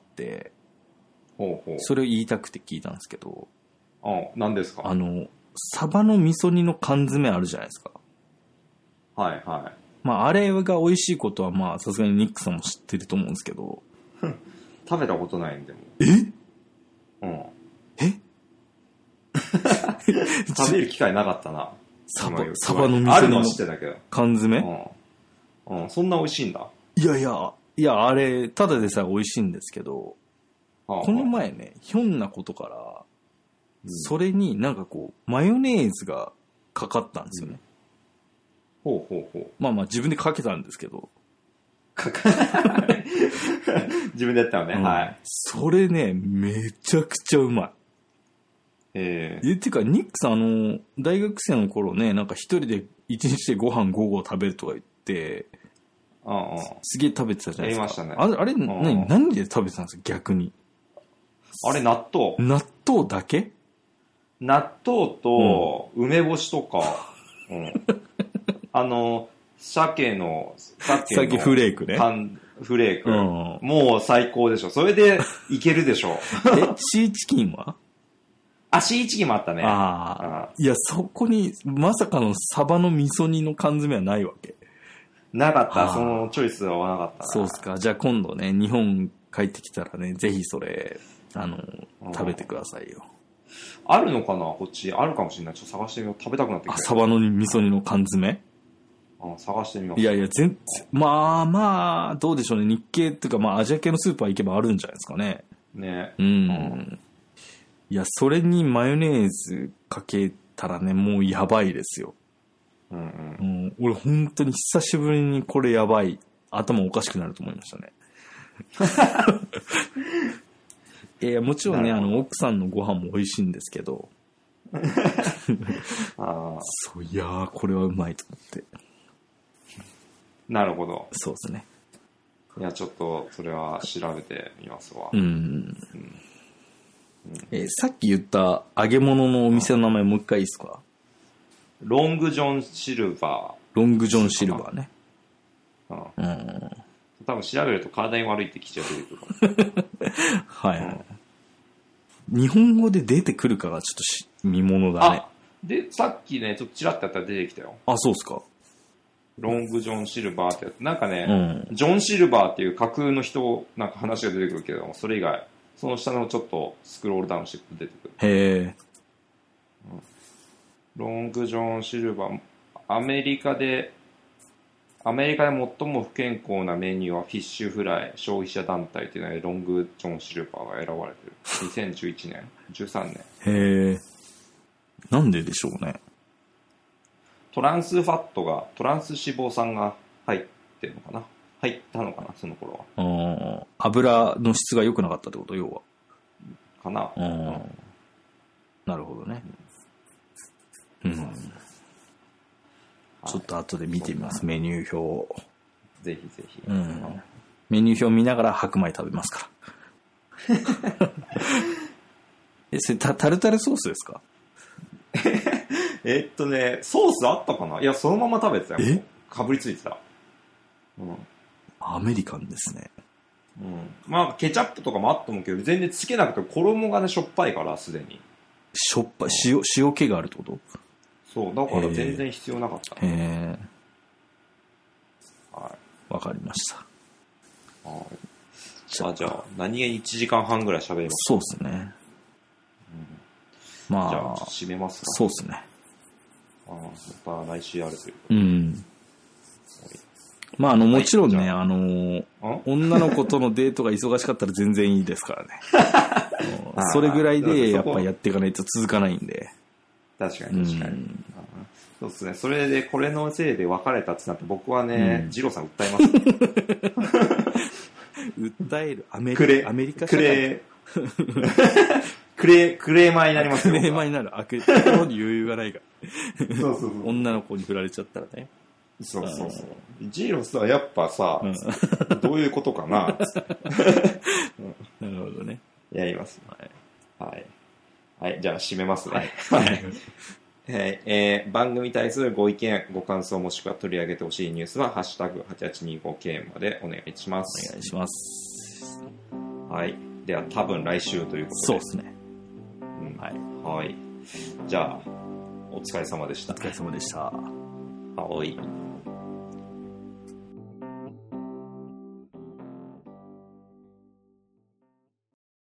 ほうほう、 それを言いたくて聞いたんですけど、 あ、何ですか？ あのサバの味噌煮の缶詰あるじゃないですか。 はいはい。 まああれが美味しいことはまあさすがにニックさんも知ってると思うんですけど食べたことないんでも。 えうん、 え食べる機会なかったな。 サバ、サバの味噌煮のあるのは知ってたけど。 缶詰、 うんうん、そんな美味しいんだ。 いやいや、いや、あれ、ただでさえ美味しいんですけど、はあはあ、この前ね、ひょんなことから、うん、それになんかこう、マヨネーズがかかったんですよね。 うん、ほうほうほう。 まあまあ自分でかけたんですけど。 かか自分でやったのね、うん、はい。 それね、めちゃくちゃうまい。 えー、え、てか、ニックさん、あの、大学生の頃ね、なんか一人で一日でご飯ご合食べるとか言って、 ああすげえ食べてたじゃないですか。 やりましたね。 あれ、あれ、何、何で食べてたんですか、逆に。 あれ、納豆。 納豆だけ？ 納豆と、梅干しとか、うん、あの、 鮭の、鮭の鮭フレークね。 フレーク、 うん。 もう最高でしょ。それでいけるでしょ。 え、シーチキンはあ、シーチキンもあったね。 ああ。いや、そこに、まさかのサバの味噌煮の缶詰はないわけ。 なかった。そのチョイスはなかったな。 そうっすか。じゃあ今度ね、日本帰ってきたらね、ぜひそれ、あの、食べてくださいよ。 あるのかなこっち。あるかもしれない。ちょっと探してみよう。食べたくなってきた。 あ、サバの味噌煮の缶詰あ、探してみよう。 いやいや、全然、まあまあ、どうでしょうね。日系っていうか、まあアジア系のスーパー行けばあるんじゃないですかね。 ね。 うん。うん、いや、それにマヨネーズかけたらね、もうやばいですよ。 うんうん。 うん、俺本当に久しぶりにこれやばい。頭おかしくなると思いましたね。いや、もちろんね、あの、奥さんのご飯も美味しいんですけど。あそう、いやー、これはうまいと思って。 なるほど。 そうですね。 いや、ちょっと、それは調べてみますわ。 うん。うん、えー、さっき言った揚げ物のお店の名前もう一回いいですか？ ロングジョンシルバー。 ロングジョンシルバーね。 うん。うん、多分調べると体に悪いって記事が出てくるかも。 はい、はいうん。日本語で出てくるかがちょっとし見ものだね。 あ、で、さっきね、ちょっとチラッとやったら出てきたよ。 あ、そうっすか。 ロングジョンシルバーってやつ。なんかね、 うん、 ジョンシルバーっていう架空の人、なんか話が出てくるけど、それ以外、その下のちょっとスクロールダウンして出てくる。 へえ、うん。 ロングジョンシルバー、アメリカで、アメリカで最も不健康なメニューはフィッシュフライ、消費者団体っていうので、ロングジョンシルバーが選ばれてる。にせんじゅういちねん、じゅうさんねん。 へえ。なんででしょうね。 トランスファットが、トランス脂肪酸が入ってるのかな入ったのかなその頃は。ああ、油の質が良くなかったってこと要は。 かなうん。なるほどね。うん。うん、ちょっと後で見てみます、メニュー表を。 ぜひぜひ。 うん。メニュー表見ながら白米食べますから。え、それタ、タルタルソースですか？ えっとね、ソースあったかないや、そのまま食べてたよ。 え？ かぶりついてた。うん。 アメリカンですね。 うん。まあ、ケチャップとかもあったと思うけど、全然つけなくて、衣がね、しょっぱいから、すでに。 しょっぱい、塩、塩気があるってこと？ そう、だから全然必要なかった。 へえ。 はい。 わかりました。 はい。じゃあ、じゃあ、何気にいちじかんはんぐらい喋ります。 そうですね。うん、まあ、 じゃあ、締めますか。 そうですね。 あまた来週あるという。 うん。まあ、あの、もちろんね、あのー、女の子とのデートが忙しかったら全然いいですからね。それぐらいで、やっぱやっていかないと続かないんで。 確かに確かに。うん、そうですね。それで、これのせいで別れたってなって僕はね、ジローさん訴えます、 ね。訴えるアメリカ、クレアメリカ社会。 クレクレクレーマーになりますよ。クレーマーになる。あ、心に余裕がないが。 そうそうそう。 女の子に振られちゃったらね。 そうそうそう。ジローさんはやっぱさ、うん、どういうことかな。 なるほどね。 やります。はい。はい。はい、じゃあ締めますね。 はい。はいえー、番組に対するご意見、ご感想もしくは取り上げてほしいニュースは、ハッシュタグ はちはちにごケー までお願いします。 お願いします。 はい。では多分来週ということで。 そうですね。 うん、はい。はい。じゃあ、お疲れ様でした。 お疲れ様でした。 はい。